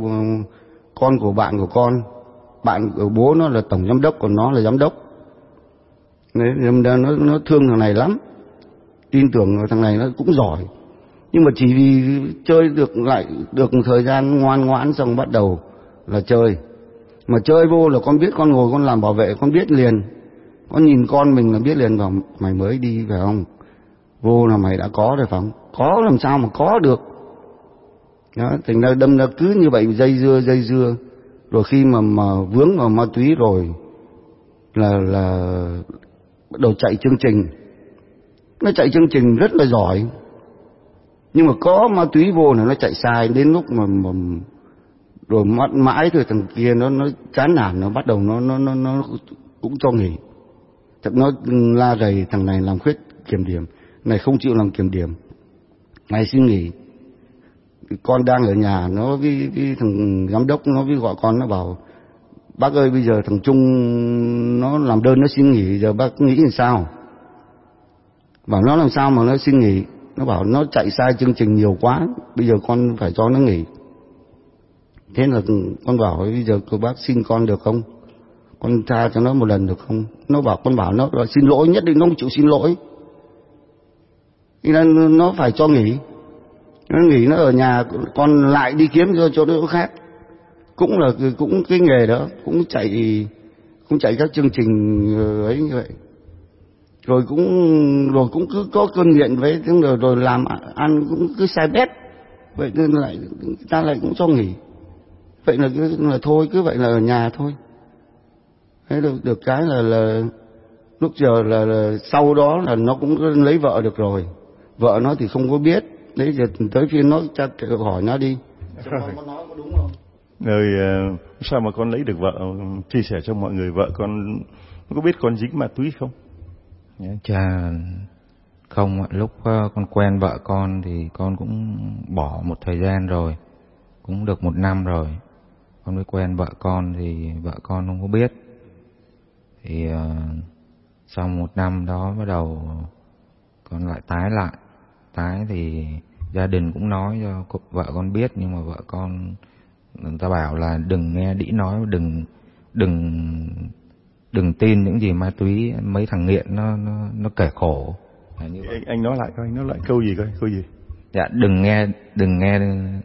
con của bạn của con, bạn của bố nó là tổng giám đốc, còn nó là giám đốc. Đấy, nó nó thương thằng này lắm, tin tưởng thằng này nó cũng giỏi, nhưng mà chỉ vì chơi được lại được một thời gian ngoan ngoãn xong bắt đầu là chơi. Mà chơi vô là con biết, con ngồi con làm bảo vệ con biết liền, con nhìn con mình là biết liền, vào mày mới đi phải không, vô là mày đã có rồi phải không, có làm sao mà có được. Đó, thành ra đâm ra cứ như vậy dây dưa dây dưa, rồi khi mà mà vướng vào ma túy rồi là là bắt đầu chạy chương trình. Nó chạy chương trình rất là giỏi, nhưng mà có ma túy vô là nó chạy sai, đến lúc mà, mà Rồi mãi, mãi rồi thằng kia nó nó chán nản, nó bắt đầu nó nó nó nó cũng cho nghỉ. Thật nó la rầy thằng này làm khuyết kiểm điểm, này không chịu làm kiểm điểm, này xin nghỉ. Con đang ở nhà, nó với, với thằng giám đốc nó với gọi con, nó bảo bác ơi bây giờ thằng Trung nó làm đơn nó xin nghỉ, giờ bác nghĩ làm sao? Bảo nó làm sao mà nó xin nghỉ? Nó bảo nó chạy sai chương trình nhiều quá, bây giờ con phải cho nó nghỉ. Thế là con bảo bây giờ cô bác xin con được không? Con tha cho nó một lần được không? Nó bảo con bảo nó xin lỗi, nhất định nó không chịu xin lỗi. Nên nó phải cho nghỉ. Nó nghỉ, nó ở nhà, còn lại đi kiếm cho chỗ chỗ khác. Cũng là cũng cái nghề đó, cũng chạy cũng chạy các chương trình ấy như vậy. Rồi cũng rồi cũng cứ có cơn nghiện với, rồi rồi làm ăn cũng cứ sai bét. Vậy nên lại ta lại cũng cho nghỉ. Vậy là cứ là thôi, cứ vậy là ở nhà thôi. Thế được được cái là là lúc giờ là, là sau đó là nó cũng lấy vợ được rồi. Vợ nó thì không có biết. Đấy giờ tới phiên nó cha hỏi nó đi. Con nói có đúng không? Rồi sao mà con lấy được vợ, chia sẻ cho mọi người, vợ con có biết con dính ma túy không? Cha không, lúc con quen vợ con thì con cũng bỏ một thời gian rồi, cũng được một năm rồi. Con mới quen vợ con thì vợ con không có biết. Thì uh, sau một năm đó bắt đầu con lại tái lại. Tái thì gia đình cũng nói cho vợ con biết, nhưng mà vợ con người ta bảo là đừng nghe đĩ nói, đừng đừng đừng tin những gì ma túy, mấy thằng nghiện nó nó nó kể khổ. Như vậy. Anh, anh nói lại coi, anh nói lại câu gì coi, câu gì? Dạ đừng nghe đừng nghe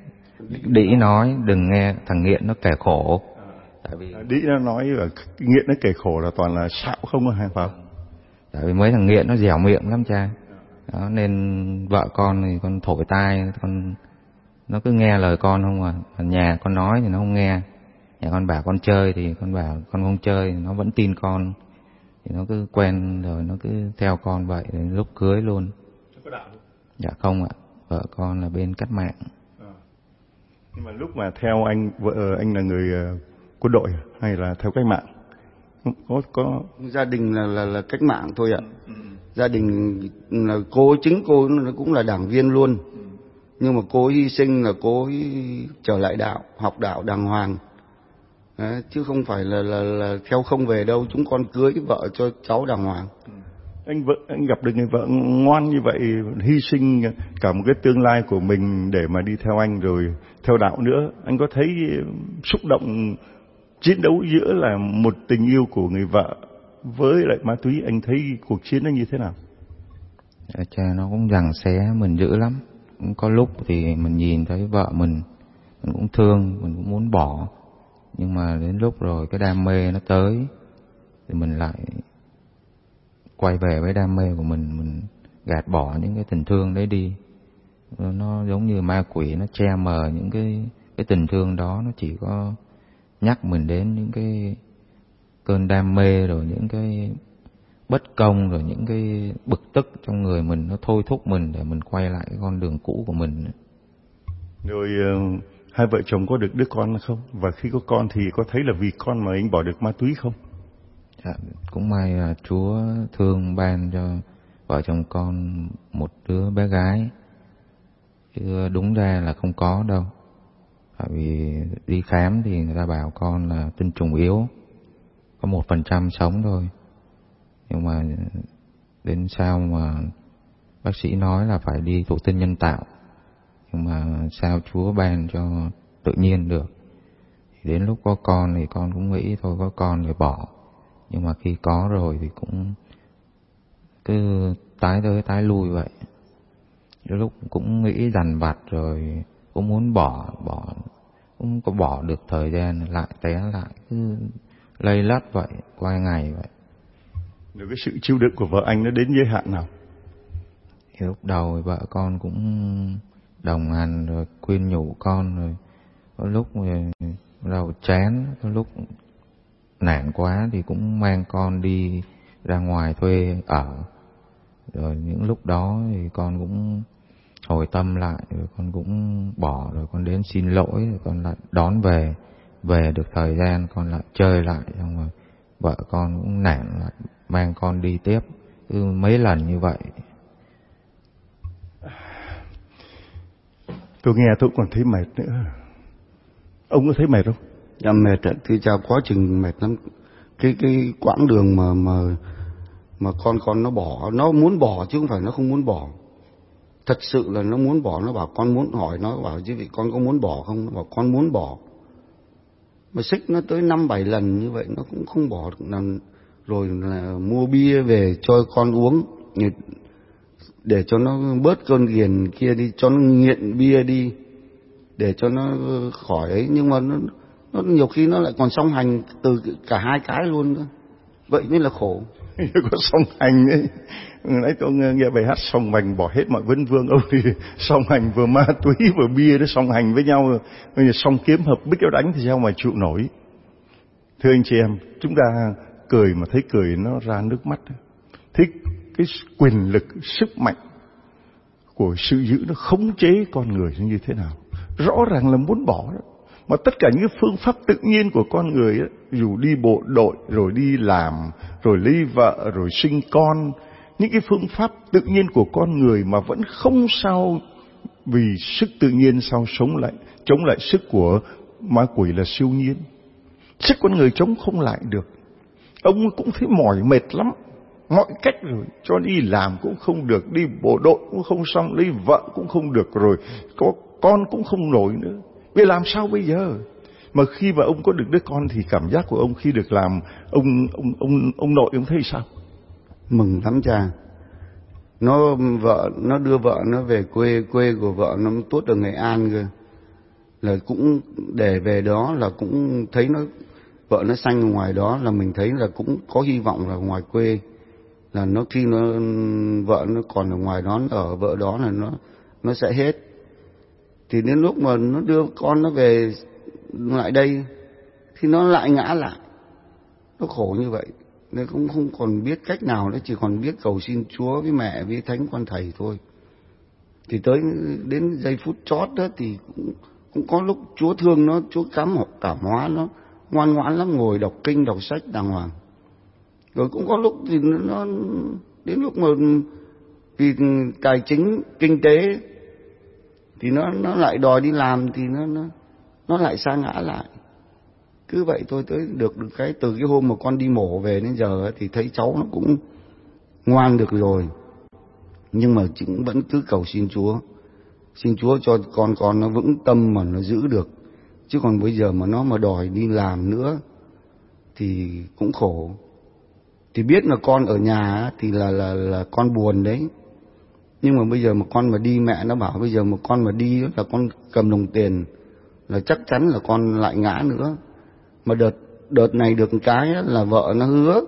đĩ nói, đừng nghe thằng nghiện nó kể khổ. Tại vì đĩ nó nói là nghiện nó kể khổ là toàn là xạo không hay phải không? Tại vì mấy thằng nghiện nó dẻo miệng lắm cha. Đó, nên vợ con thì con thổi tai, con nó cứ nghe lời con không à. Ở nhà con nói thì nó không nghe. Nhà con bảo con chơi thì con bảo con không chơi, nó vẫn tin con. Thì nó cứ quen rồi nó cứ theo con vậy, đến lúc cưới luôn. Có đạo không? Dạ không ạ. Vợ con là bên cách mạng. À. Nhưng mà lúc mà theo anh, vợ anh là người uh, quân đội hay là theo cách mạng? Có có gia đình là là, là cách mạng thôi ạ. Ừ. Gia đình là cô, chính cô cũng là đảng viên luôn. Ừ. Nhưng mà cô hy sinh là cô trở lại đạo, học đạo đàng hoàng. Đấy, chứ không phải là, là là theo không về đâu, chúng con cưới vợ cho cháu đàng hoàng. Ừ. Anh vợ anh gặp được người vợ ngoan như vậy, hy sinh cả một cái tương lai của mình để mà đi theo anh rồi theo đạo nữa, anh có thấy xúc động chiến đấu giữa là một tình yêu của người vợ với lại ma túy, anh thấy cuộc chiến nó như thế nào? Cha nó cũng giằng xé mình dữ lắm. Cũng có lúc thì mình nhìn thấy vợ mình, mình cũng thương, mình cũng muốn bỏ. Nhưng mà đến lúc rồi cái đam mê nó tới thì mình lại quay về với đam mê của mình, mình gạt bỏ những cái tình thương đấy đi. Nó giống như ma quỷ, nó che mờ những cái cái tình thương đó, nó chỉ có nhắc mình đến những cái cơn đam mê, rồi những cái bất công, rồi những cái bực tức trong người mình, nó thôi thúc mình để mình quay lại cái con đường cũ của mình. Rồi uh, hai vợ chồng có được đứa con không? Và khi có con thì có thấy là vì con mà anh bỏ được ma túy không? Dạ, cũng may là Chúa thương ban cho vợ chồng con một đứa bé gái, chứ đúng ra là không có đâu. Tại vì đi khám thì người ta bảo con là tinh trùng yếu, có một phần trăm sống thôi. Nhưng mà đến sau mà bác sĩ nói là phải đi thụ tinh nhân tạo, nhưng mà sao Chúa ban cho tự nhiên được. Thì đến lúc có con thì con cũng nghĩ thôi có con rồi bỏ. Nhưng mà khi có rồi thì cũng cứ tái tới tái lui vậy. Đến lúc cũng nghĩ dằn vặt rồi cũng muốn bỏ, bỏ cũng có bỏ được thời gian, lại té lại, cứ lây lắt vậy, qua ngày vậy. Rồi cái sự chịu đựng của vợ anh nó đến giới hạn nào? Thì lúc đầu vợ con cũng đồng hành rồi khuyên nhủ con, rồi có lúc rồi đầu chán, có lúc nản quá thì cũng mang con đi ra ngoài thuê ở. Rồi những lúc đó thì con cũng hồi tâm lại, rồi con cũng bỏ, rồi con đến xin lỗi, rồi con lại đón về. Về được thời gian con lại chơi lại, xong rồi vợ con cũng nản lại mang con đi tiếp, cứ mấy lần như vậy. Tôi nghe tôi còn thấy mệt nữa. Ông có thấy mệt không? Dạ mệt ạ, thì cha quá trình mệt lắm. Cái cái quãng đường mà mà mà con con nó bỏ, nó muốn bỏ chứ không phải nó không muốn bỏ. Thật sự là nó muốn bỏ, nó bảo con muốn, hỏi nó bảo chứ vị con có muốn bỏ không? Nó bảo con muốn bỏ. Mà xích nó tới năm bảy lần như vậy nó cũng không bỏ được. Làm rồi là mua bia về cho con uống để cho nó bớt cơn ghiền kia đi, cho nó nghiện bia đi để cho nó khỏi ấy. Nhưng mà nó, nó nhiều khi nó lại còn song hành từ cả hai cái luôn đó. Vậy mới là khổ. Có song hành ấy. Nãy tôi nghe bài hát song hành bỏ hết mọi vấn vương. Ông thì song hành vừa ma túy vừa bia nó song hành với nhau. Bây giờ song kiếm hợp bích kéo đánh thì sao mà chịu nổi. Thưa anh chị em, chúng ta cười mà thấy cười nó ra nước mắt. Thấy cái quyền lực, sức mạnh của sự dữ nó khống chế con người như thế nào. Rõ ràng là muốn bỏ đó. Mà tất cả những phương pháp tự nhiên của con người ấy, dù đi bộ đội, rồi đi làm, rồi lấy vợ, rồi sinh con, những cái phương pháp tự nhiên của con người mà vẫn không sao, vì sức tự nhiên sao sống lại, chống lại sức của ma quỷ là siêu nhiên. Sức con người chống không lại được. Ông cũng thấy mỏi mệt lắm, mọi cách rồi, cho đi làm cũng không được, đi bộ đội cũng không xong, lấy vợ cũng không được, rồi có con cũng không nổi nữa. Vậy làm sao bây giờ? Mà khi mà ông có được đứa con thì cảm giác của ông khi được làm ông ông ông ông nội ông thấy sao? Mừng lắm cha. Nó vợ nó đưa vợ nó về quê, quê của vợ nó tuốt ở Nghệ An cơ. Là cũng để về đó là cũng thấy nó vợ nó sanh ở ngoài đó, là mình thấy là cũng có hy vọng là ngoài quê là nó khi nó vợ nó còn ở ngoài đó, ở vợ đó là nó nó sẽ hết. Thì đến lúc mà nó đưa con nó về lại đây thì nó lại ngã lại. Nó khổ như vậy. Nó cũng không còn biết cách nào nữa, chỉ còn biết cầu xin Chúa với mẹ với Thánh Quan Thầy thôi. Thì tới đến giây phút chót đó thì cũng, cũng có lúc Chúa thương nó, Chúa cắm học cảm hóa nó, ngoan ngoãn lắm, ngồi đọc kinh đọc sách đàng hoàng. Rồi cũng có lúc thì nó đến lúc mà vì tài chính kinh tế thì nó nó lại đòi đi làm thì nó nó nó lại sa ngã lại. Cứ vậy thôi, tới được được cái từ cái hôm mà con đi mổ về đến giờ thì thấy cháu nó cũng ngoan được rồi. Nhưng mà cũng vẫn cứ cầu xin Chúa, xin Chúa cho con con nó vững tâm mà nó giữ được. Chứ còn bây giờ mà nó mà đòi đi làm nữa thì cũng khổ. Thì biết là con ở nhà thì là là là con buồn đấy. Nhưng mà bây giờ mà con mà đi, mẹ nó bảo bây giờ mà con mà đi là con cầm đồng tiền là chắc chắn là con lại ngã nữa. Mà đợt đợt này được cái là vợ nó hứa,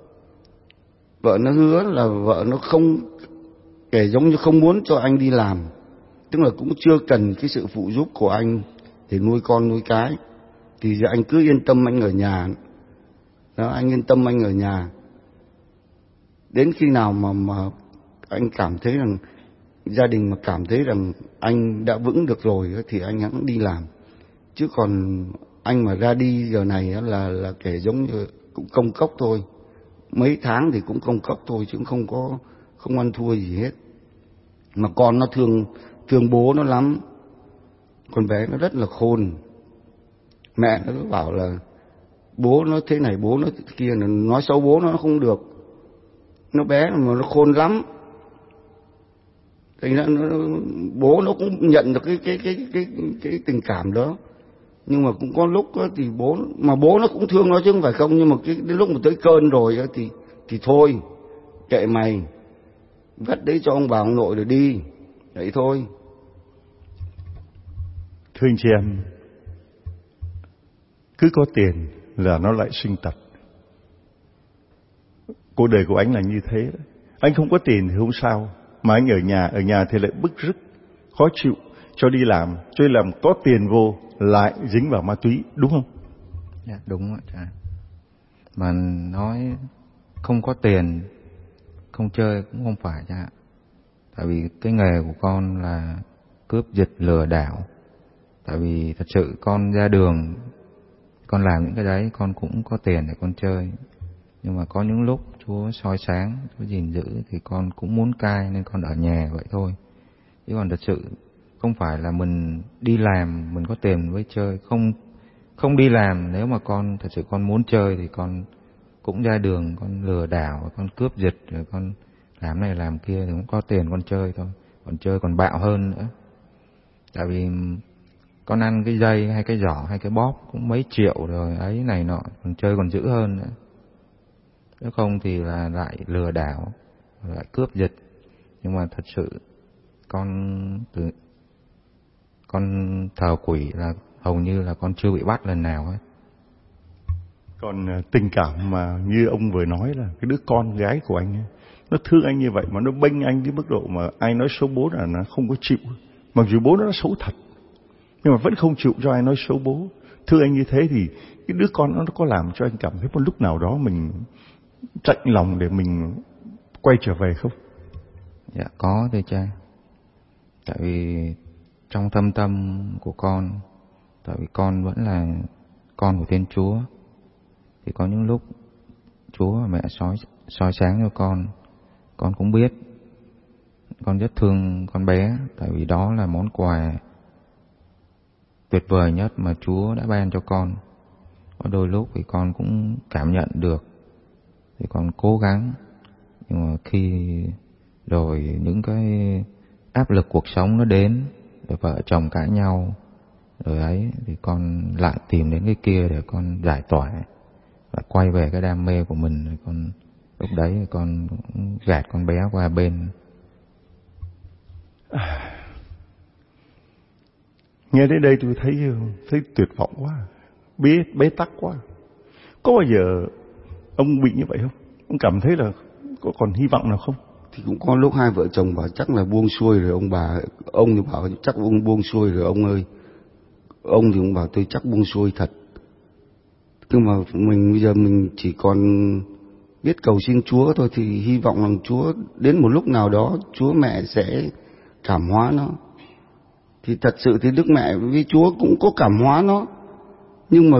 vợ nó hứa là vợ nó không, kể giống như không muốn cho anh đi làm, tức là cũng chưa cần cái sự phụ giúp của anh để nuôi con nuôi cái, thì anh cứ yên tâm anh ở nhà đó, anh yên tâm anh ở nhà đến khi nào mà mà anh cảm thấy rằng gia đình mà cảm thấy rằng anh đã vững được rồi thì anh hẵng đi làm. Chứ còn anh mà ra đi giờ này là là kể giống như cũng công cốc thôi, mấy tháng thì cũng công cốc thôi chứ không có không ăn thua gì hết. Mà con nó thương thương bố nó lắm, con bé nó rất là khôn. Mẹ nó bảo là bố nó thế này bố nó thế kia, nói xấu bố nó không được. Nó bé mà nó khôn lắm. Thì nó, nó, bố nó cũng nhận được cái cái cái cái cái tình cảm đó. Nhưng mà cũng có lúc đó thì bố mà bố nó cũng thương nó chứ không phải không, nhưng mà cái đến lúc mà tới cơn rồi đó, thì thì thôi, kệ mày, vất đấy cho ông bà ông nội rồi đi, vậy thôi. Thưa anh chị em, cứ có tiền là nó lại sinh tật. Cuộc đời của anh là như thế. Anh không có tiền thì không sao, mà anh ở nhà, ở nhà thì lại bức rứt, khó chịu, cho đi làm, cho đi làm có tiền vô lại dính vào ma túy, đúng không? Dạ, đúng ạ cha. Mà nói không có tiền không chơi cũng không phải cha. Tại vì cái nghề của con là cướp giật lừa đảo. Tại vì thật sự con ra đường, con làm những cái đấy, con cũng có tiền để con chơi. Nhưng mà có những lúc Chúa soi sáng, Chúa gìn giữ thì con cũng muốn cai nên con ở nhà vậy thôi. Chứ còn thật sự không phải là mình đi làm mình có tiền với chơi. Không không đi làm, nếu mà con thật sự con muốn chơi thì con cũng ra đường, con lừa đảo, con cướp giật, rồi con làm này làm kia thì cũng có tiền con chơi thôi. Còn chơi còn bạo hơn nữa. Tại vì con ăn cái dây hay cái giỏ hay cái bóp cũng mấy triệu rồi ấy này nọ, còn chơi còn dữ hơn nữa. Nếu không thì là lại lừa đảo, lại cướp giật. Nhưng mà thật sự con từ con thờ quỷ là hầu như là con chưa bị bắt lần nào hết. Còn tình cảm mà như ông vừa nói là cái đứa con gái của anh ấy, nó thương anh như vậy mà nó bênh anh đến mức độ mà ai nói xấu bố là nó không có chịu. Mặc dù bố nó xấu thật, nhưng mà vẫn không chịu cho ai nói xấu bố. Thương anh như thế thì cái đứa con nó có làm cho anh cảm thấy một lúc nào đó mình chạnh lòng để mình quay trở về không? Dạ có thưa cha. Tại vì trong thâm tâm của con, tại vì con vẫn là con của Thiên Chúa, thì có những lúc Chúa và mẹ soi, soi sáng cho con. Con cũng biết con rất thương con bé, tại vì đó là món quà tuyệt vời nhất mà Chúa đã ban cho con. Có đôi lúc thì con cũng cảm nhận được, thì con cố gắng, nhưng mà khi rồi những cái áp lực cuộc sống nó đến, rồi vợ chồng cãi nhau, rồi ấy thì con lại tìm đến cái kia để con giải tỏa, và quay về cái đam mê của mình. Rồi con lúc đấy con gạt con bé qua bên. À, nghe đến đây tôi thấy thấy tuyệt vọng quá, bế bế tắc quá. Có bao giờ ông bị như vậy không? Ông cảm thấy là có còn hy vọng nào không? Thì cũng có lúc hai vợ chồng bảo chắc là buông xuôi rồi. Ông bà ông thì bảo chắc ông buông xuôi rồi ông ơi. Ông thì cũng bảo tôi chắc buông xuôi thật. Nhưng mà mình bây giờ mình chỉ còn biết cầu xin Chúa thôi, thì hy vọng rằng Chúa đến một lúc nào đó Chúa mẹ sẽ cảm hóa nó. Thì thật sự thì Đức Mẹ với Chúa cũng có cảm hóa nó, nhưng mà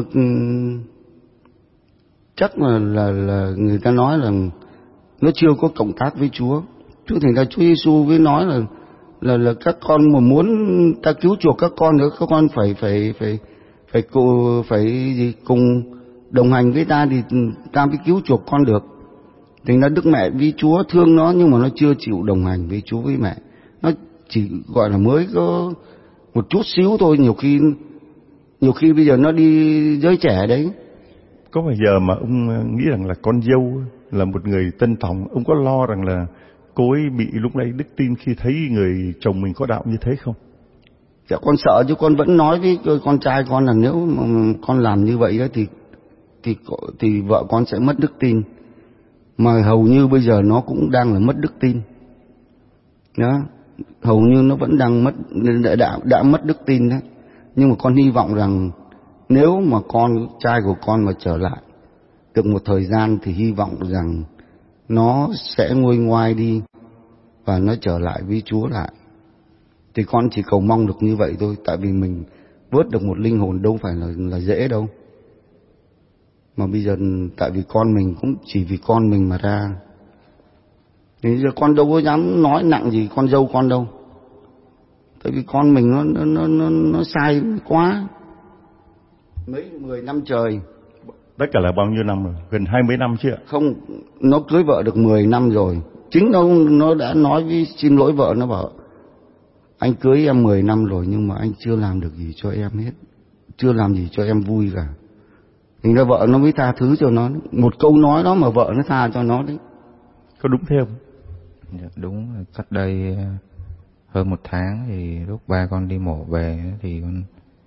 chắc là là, là người ta nói là nó chưa có cộng tác với Chúa. Chúa thành ra Chúa Giêsu với nói là là là các con mà muốn ta cứu chuộc các con nữa, các con phải phải phải phải phải, phải gì cùng đồng hành với ta thì ta mới cứu chuộc con được. Thành ra Đức Mẹ với Chúa thương nó, nhưng mà nó chưa chịu đồng hành với Chúa với mẹ. Nó chỉ gọi là mới có một chút xíu thôi. Nhiều khi nhiều khi bây giờ nó đi giới trẻ đấy. Có bao giờ mà ông nghĩ rằng là con dâu là một người tân tòng, ông có lo rằng là cô ấy bị lúc đấy đức tin khi thấy người chồng mình có đạo như thế không? Dạ con sợ chứ. Con vẫn nói với con trai con là nếu mà con làm như vậy đó thì thì thì vợ con sẽ mất đức tin. Mà hầu như bây giờ nó cũng đang là mất đức tin đó. Hầu như nó vẫn đang mất, đã, đã mất đức tin đấy. Nhưng mà con hy vọng rằng nếu mà con trai của con mà trở lại được một thời gian thì hy vọng rằng nó sẽ nguôi ngoai đi và nó trở lại với Chúa lại. Thì con chỉ cầu mong được như vậy thôi. Tại vì mình vớt được một linh hồn đâu phải là, là dễ đâu. Mà bây giờ tại vì con mình cũng chỉ vì con mình mà ra. Thì giờ con đâu có dám nói nặng gì con dâu con đâu. Tại vì con mình nó nó nó nó sai quá. Mấy mười năm trời. Tất cả là bao nhiêu năm rồi? Gần hai mươi năm chứ ạ? Không, nó cưới vợ được mười năm rồi. Chính nó nó đã nói với xin lỗi vợ, nó bảo anh cưới em mười năm rồi nhưng mà anh chưa làm được gì cho em hết. Chưa làm gì cho em vui cả. Thành ra vợ nó mới tha thứ cho nó. Một câu nói đó mà vợ nó tha cho nó đấy. Có đúng thế không? Dạ, đúng. Cách đây hơn một tháng thì lúc ba con đi mổ về thì con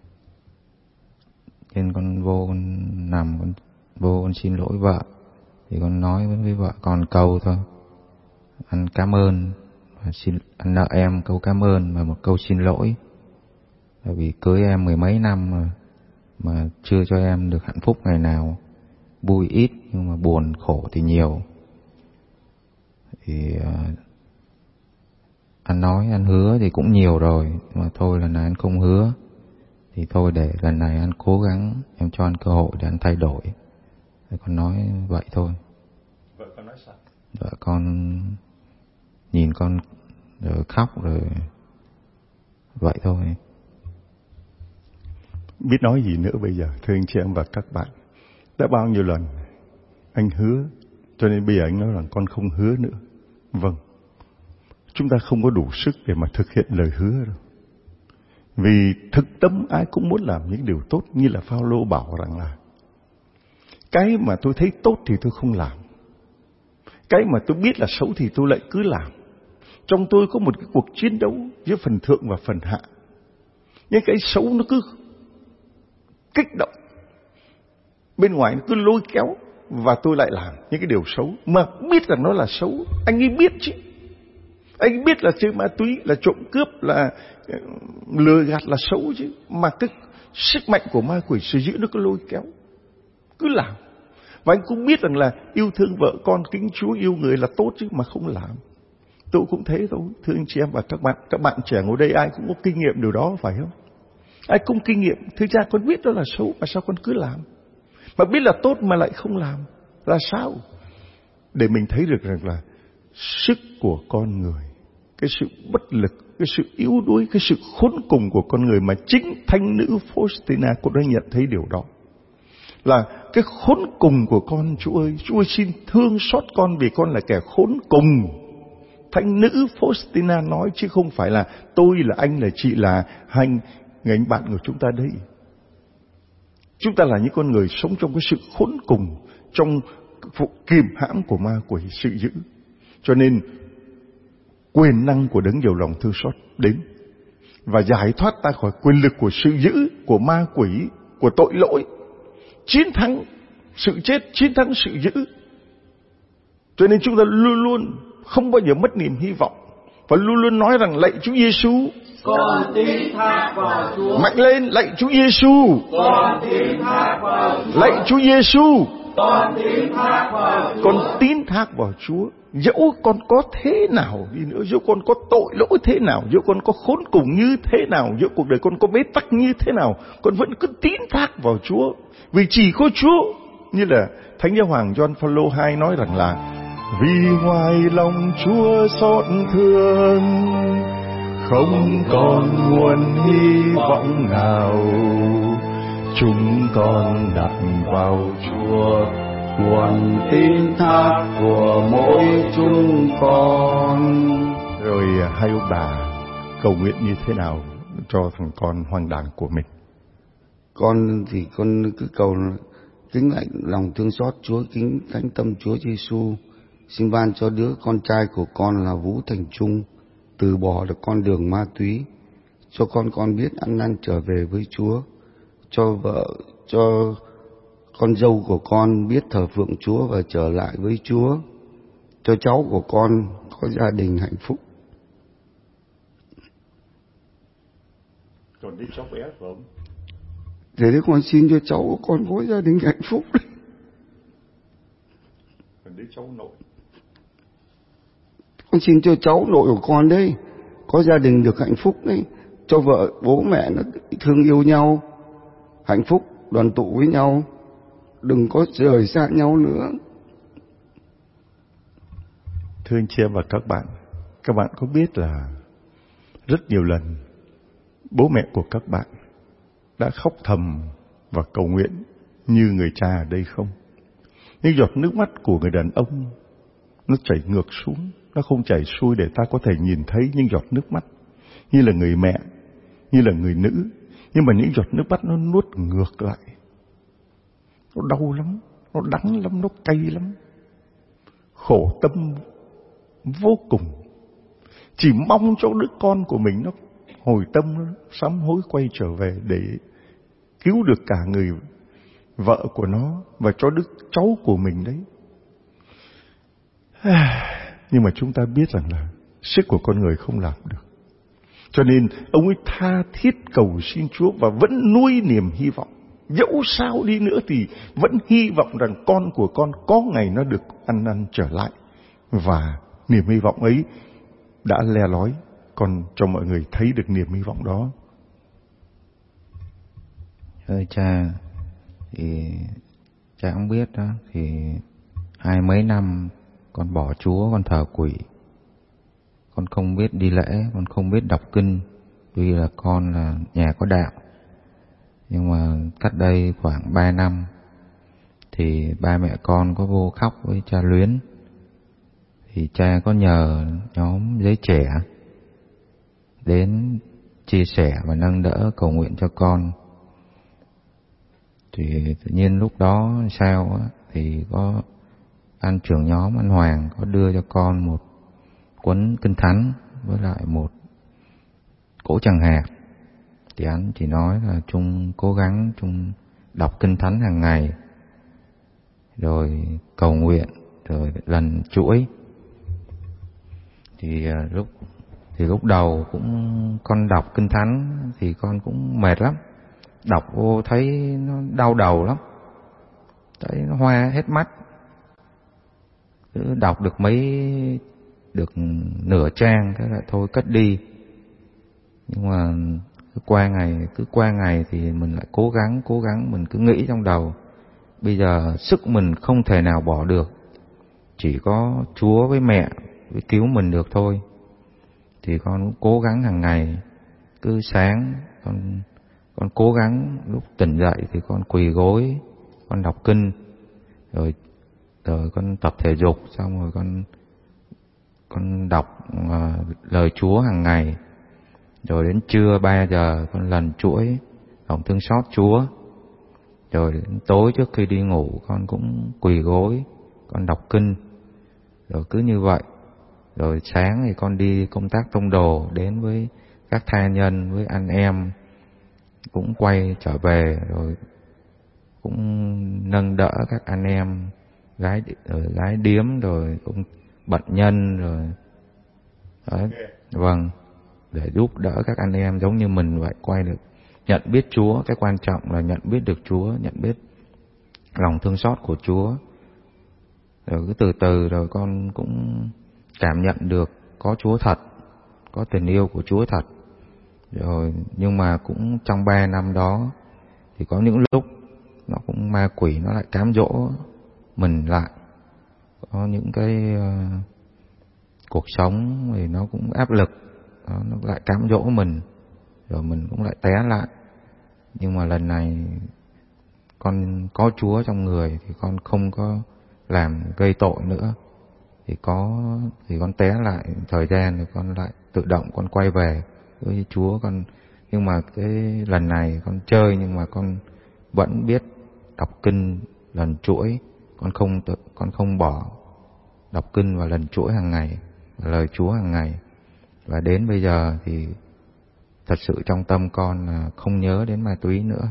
trên con vô con nằm con vô con xin lỗi vợ. Thì con nói với vợ con câu thôi, anh cảm ơn và xin anh nợ em câu cảm ơn và một câu xin lỗi. Tại vì cưới em mười mấy năm mà mà chưa cho em được hạnh phúc ngày nào. Vui ít nhưng mà buồn khổ thì nhiều. Thì uh, anh nói anh hứa thì cũng nhiều rồi, mà thôi lần này anh không hứa. Thì thôi để lần này anh cố gắng, em cho anh cơ hội để anh thay đổi. Thì con nói vậy thôi. Vợ con nói sao? Vợ con nhìn con rồi khóc rồi vậy thôi. Biết nói gì nữa bây giờ, thưa anh chị em và các bạn. Đã bao nhiêu lần anh hứa, cho nên bây giờ anh nói rằng con không hứa nữa. Vâng, chúng ta không có đủ sức để mà thực hiện lời hứa đâu. Vì thực tâm ai cũng muốn làm những điều tốt, như là Phao-lô bảo rằng là cái mà tôi thấy tốt thì tôi không làm, cái mà tôi biết là xấu thì tôi lại cứ làm. Trong tôi có một cái cuộc chiến đấu giữa phần thượng và phần hạ. Những cái xấu nó cứ kích động, bên ngoài nó cứ lôi kéo, và tôi lại làm những cái điều xấu mà biết rằng nó là xấu. Anh ấy biết chứ, anh ấy biết là chơi ma túy, là trộm cướp, là lừa gạt là xấu chứ, mà cái sức mạnh của ma quỷ sử dụng nó cứ lôi kéo, cứ làm. Và anh cũng biết rằng là yêu thương vợ con, kính Chúa, yêu người là tốt chứ, mà không làm. Tôi cũng thế thôi, thưa anh chị em và các bạn. Các bạn trẻ ngồi đây ai cũng có kinh nghiệm điều đó, phải không? Ai cũng kinh nghiệm. Thực ra con biết đó là xấu, mà sao con cứ làm? Mà biết là tốt mà lại không làm là sao? Để mình thấy được rằng là sức của con người, cái sự bất lực, cái sự yếu đuối, cái sự khốn cùng của con người, mà chính thánh nữ Faustina cũng đã nhận thấy điều đó. Là cái khốn cùng của con. Chúa ơi, Chúa ơi xin thương xót con vì con là kẻ khốn cùng. Thánh nữ Faustina nói, chứ không phải là tôi, là anh, là chị, là hai người anh bạn của chúng ta đây. Chúng ta là những con người sống trong cái sự khốn cùng, trong kìm hãm của ma quỷ sự dữ. Cho nên quyền năng của đấng nhiều lòng thương xót đến và giải thoát ta khỏi quyền lực của sự dữ, của ma quỷ, của tội lỗi, chiến thắng sự chết, chiến thắng sự dữ. Cho nên chúng ta luôn luôn không bao giờ mất niềm hy vọng, và luôn luôn nói rằng lạy Chúa Giêsu, con tín thác vào Chúa. Mạnh lên, lạy Chúa Giêsu, con tín thác vào Chúa. Lạy Chúa Giêsu, con tín thác vào Chúa. Con tín thác vào Chúa. Dẫu con có thế nào đi nữa, dẫu con có tội lỗi thế nào, dẫu con có khốn cùng như thế nào, dẫu cuộc đời con có bế tắc như thế nào, con vẫn cứ tín thác vào Chúa. Vì chỉ có Chúa, như là Thánh Giáo Hoàng Gioan Phaolô hai nói rằng là vì ngoài lòng Chúa xót thương, không còn nguồn hy vọng nào, chúng con đặt vào Chúa nguồn tín thác của mỗi chúng con. Rồi hai ông bà cầu nguyện như thế nào cho thằng con hoang đàng của mình? Con thì con cứ cầu kính lạy lòng thương xót Chúa, kính thánh tâm Chúa Giêsu, xin ban cho đứa con trai của con là Vũ Thành Trung từ bỏ được con đường ma túy, cho con con biết ăn năn trở về với Chúa, cho vợ, cho con dâu của con biết thờ phượng Chúa và trở lại với Chúa, cho cháu của con có gia đình hạnh phúc. Còn đi cháu bé không? Thế đấy, con xin cho cháu của con có gia đình hạnh phúc. Còn đi cháu nội. Con xin cho cháu nội của con đấy có gia đình được hạnh phúc đấy, cho vợ bố mẹ nó thương yêu nhau, hạnh phúc đoàn tụ với nhau, đừng có rời xa nhau nữa. Thưa anh chị em và các bạn, các bạn có biết là rất nhiều lần bố mẹ của các bạn đã khóc thầm và cầu nguyện như người cha ở đây không? Những giọt nước mắt của người đàn ông nó chảy ngược xuống, nó không chảy xuôi để ta có thể nhìn thấy những giọt nước mắt như là người mẹ, như là người nữ. Nhưng mà những giọt nước mắt nó nuốt ngược lại. Nó đau lắm, nó đắng lắm, nó cay lắm, khổ tâm vô cùng. Chỉ mong cho đứa con của mình nó hồi tâm, nó sám hối quay trở về để cứu được cả người vợ của nó và cho đứa cháu của mình đấy. Nhưng mà chúng ta biết rằng là sức của con người không làm được. Cho nên ông ấy tha thiết cầu xin Chúa và vẫn nuôi niềm hy vọng. Dẫu sao đi nữa thì vẫn hy vọng rằng con của con có ngày nó được ăn năn trở lại. Và niềm hy vọng ấy đã le lói con cho mọi người thấy được niềm hy vọng đó. Ơi cha, thì cha cũng biết đó, thì hai mấy năm con bỏ Chúa, con thờ quỷ, con không biết đi lễ, con không biết đọc kinh. Tuy là con là nhà có đạo, nhưng mà cách đây khoảng ba năm thì ba mẹ con có vô khóc với cha Luyến. Thì cha có nhờ nhóm giới trẻ đến chia sẻ và nâng đỡ cầu nguyện cho con. Thì tự nhiên lúc đó sao á, thì có anh trưởng nhóm, anh Hoàng có đưa cho con một cuốn Kinh Thánh với lại một cỗ tràng hạt. Thì anh chỉ nói là Trung cố gắng Trung đọc Kinh Thánh hàng ngày, rồi cầu nguyện, rồi lần chuỗi. Thì lúc thì lúc đầu cũng con đọc Kinh Thánh thì con cũng mệt lắm, đọc vô thấy nó đau đầu lắm, thấy nó hoa hết mắt. Cứ đọc được mấy được nửa trang thế là thôi cất đi. Nhưng mà cứ qua ngày cứ qua ngày thì mình lại cố gắng cố gắng mình cứ nghĩ trong đầu, bây giờ sức mình không thể nào bỏ được, chỉ có Chúa với mẹ mới cứu mình được thôi. Thì con cũng cố gắng hàng ngày, cứ sáng con con cố gắng lúc tỉnh dậy thì con quỳ gối, con đọc kinh, rồi rồi con tập thể dục, xong rồi con con đọc uh, lời Chúa hàng ngày. Rồi đến trưa ba giờ con lần chuỗi lòng thương xót Chúa. Rồi đến tối trước khi đi ngủ con cũng quỳ gối, con đọc kinh. Rồi cứ như vậy. Rồi sáng thì con đi công tác tông đồ, đến với các tha nhân, với anh em, cũng quay trở về, rồi cũng nâng đỡ các anh em gái rồi gái điếm, rồi cũng bệnh nhân, rồi đấy, vâng, để giúp đỡ các anh em giống như mình vậy, quay được nhận biết Chúa. Cái quan trọng là nhận biết được Chúa, nhận biết lòng thương xót của Chúa. Rồi cứ từ từ rồi con cũng cảm nhận được có Chúa thật, có tình yêu của Chúa thật. Rồi nhưng mà cũng trong ba năm đó thì có những lúc nó cũng ma quỷ nó lại cám dỗ mình lại. Có những cái uh, cuộc sống thì nó cũng áp lực, đó, nó lại cám dỗ mình, rồi mình cũng lại té lại. Nhưng mà lần này con có Chúa trong người thì con không có làm gây tội nữa. Thì có thì con té lại thời gian thì con lại tự động con quay về với Chúa con. Nhưng mà cái lần này con chơi nhưng mà con vẫn biết đọc kinh lần chuỗi, con không tự, con không bỏ đọc kinh và lần chuỗi hàng ngày, lời Chúa hàng ngày. Và đến bây giờ thì thật sự trong tâm con là không nhớ đến ma túy nữa.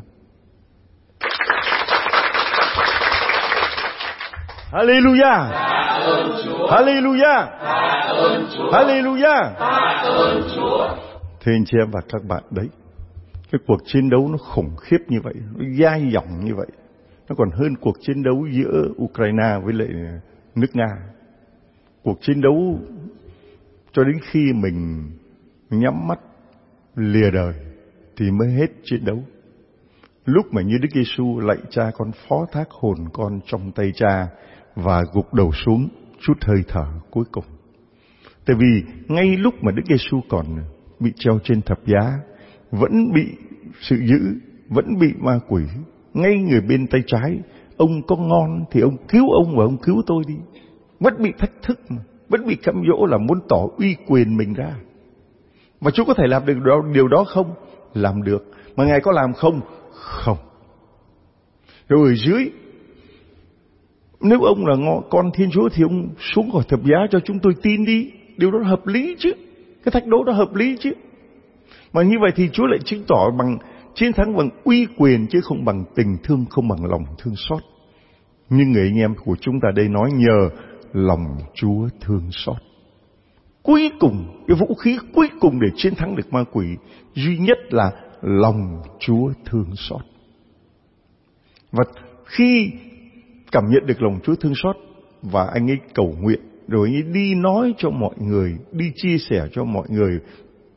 Hallelujah! Hallelujah! Hallelujah! Thưa anh chị em và các bạn, đấy, cái cuộc chiến đấu nó khủng khiếp như vậy, nó dai dẳng như vậy, nó còn hơn cuộc chiến đấu giữa Ukraine với lại nước Nga. Cuộc chiến đấu cho đến khi mình nhắm mắt lìa đời thì mới hết chiến đấu. Lúc mà như Đức Giêsu lạy Cha, con phó thác hồn con trong tay Cha và gục đầu xuống chút hơi thở cuối cùng. Tại vì ngay lúc mà Đức Giêsu còn bị treo trên thập giá, vẫn bị sự dữ, vẫn bị ma quỷ, ngay người bên tay trái, ông có ngon thì ông cứu ông và ông cứu tôi đi. Vẫn bị thách thức mà, vẫn bị cám dỗ là muốn tỏ uy quyền mình ra. Mà Chúa có thể làm được điều đó không? Làm được. Mà Ngài có làm không? Không. Rồi ở dưới, nếu ông là con Thiên Chúa thì ông xuống khỏi thập giá cho chúng tôi tin đi. Điều đó hợp lý chứ. Cái thách đố đó hợp lý chứ. Mà như vậy thì Chúa lại chứng tỏ bằng chiến thắng bằng uy quyền chứ không bằng tình thương, không bằng lòng thương xót. Nhưng người anh em của chúng ta đây nói nhờ lòng Chúa thương xót. Cuối cùng, cái vũ khí cuối cùng để chiến thắng được ma quỷ duy nhất là lòng Chúa thương xót. Và khi cảm nhận được lòng Chúa thương xót và anh ấy cầu nguyện, rồi anh ấy đi nói cho mọi người, đi chia sẻ cho mọi người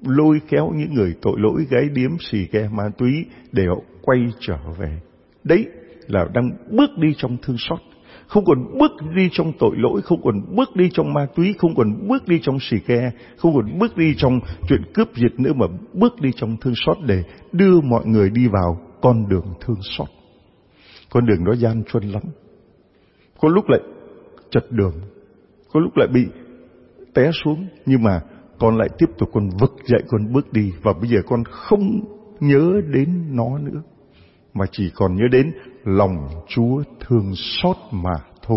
lôi kéo những người tội lỗi gái điếm xì ke ma túy để họ quay trở về. Đấy là đang bước đi trong thương xót, không còn bước đi trong tội lỗi, không còn bước đi trong ma túy, không còn bước đi trong xì ke, không còn bước đi trong chuyện cướp giật nữa, mà bước đi trong thương xót để đưa mọi người đi vào con đường thương xót. Con đường đó gian truân lắm, có lúc lại chật đường, có lúc lại bị té xuống, nhưng mà con lại tiếp tục con vực dậy, con bước đi. Và bây giờ con không nhớ đến nó nữa, mà chỉ còn nhớ đến lòng Chúa thương xót mà thôi.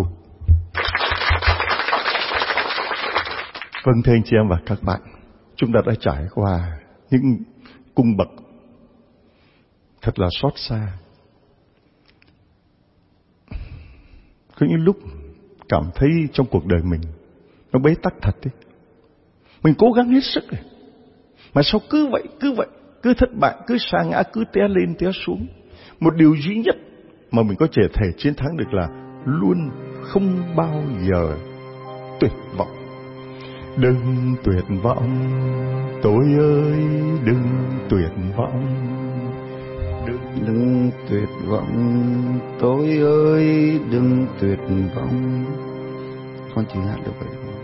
Vâng, thưa anh chị em và các bạn, chúng ta đã trải qua những cung bậc thật là xót xa. Có những lúc cảm thấy trong cuộc đời mình nó bế tắc thật đấy. Mình cố gắng hết sức rồi, mà sao cứ vậy, cứ vậy, cứ thất bại, cứ sa ngã, cứ té lên té xuống. Một điều duy nhất mà mình có thể thể chiến thắng được là luôn không bao giờ tuyệt vọng. Đừng tuyệt vọng, tôi ơi, đừng tuyệt vọng. Đừng, đừng tuyệt vọng, tôi ơi, đừng tuyệt vọng. Con chỉ hát được vậy thôi.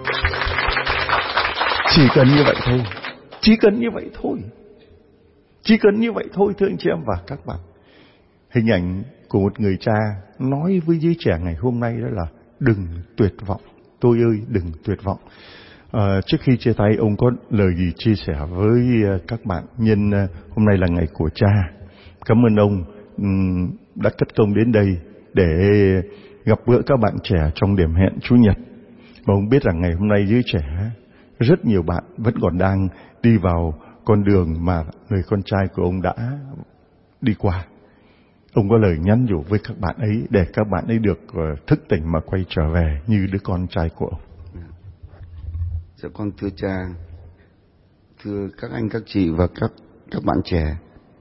Chỉ cần như vậy thôi, chỉ cần như vậy thôi, chỉ cần như vậy thôi, thưa anh chị em và các bạn. Hình ảnh của một người cha nói với giới trẻ ngày hôm nay đó là đừng tuyệt vọng, tôi ơi, đừng tuyệt vọng. À, trước khi chia tay, ông có lời gì chia sẻ với các bạn nhân hôm nay là ngày của cha. Cảm ơn ông um, đã cất công đến đây để gặp gỡ các bạn trẻ trong điểm hẹn Chủ nhật. Và ông biết rằng ngày hôm nay giới trẻ rất nhiều bạn vẫn còn đang đi vào con đường mà người con trai của ông đã đi qua. Ông có lời nhắn nhủ với các bạn ấy để các bạn ấy được thức tỉnh mà quay trở về như đứa con trai của ông. Dạ con thưa cha, thưa các anh các chị và các các bạn trẻ.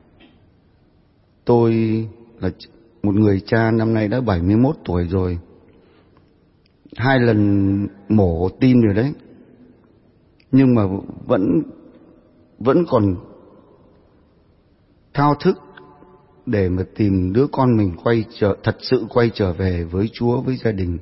Tôi là một người cha năm nay đã bảy mươi mốt tuổi rồi. Hai lần mổ tim rồi đấy. Nhưng mà vẫn vẫn còn thao thức để mà tìm đứa con mình quay trở thật sự quay trở về với Chúa, với gia đình.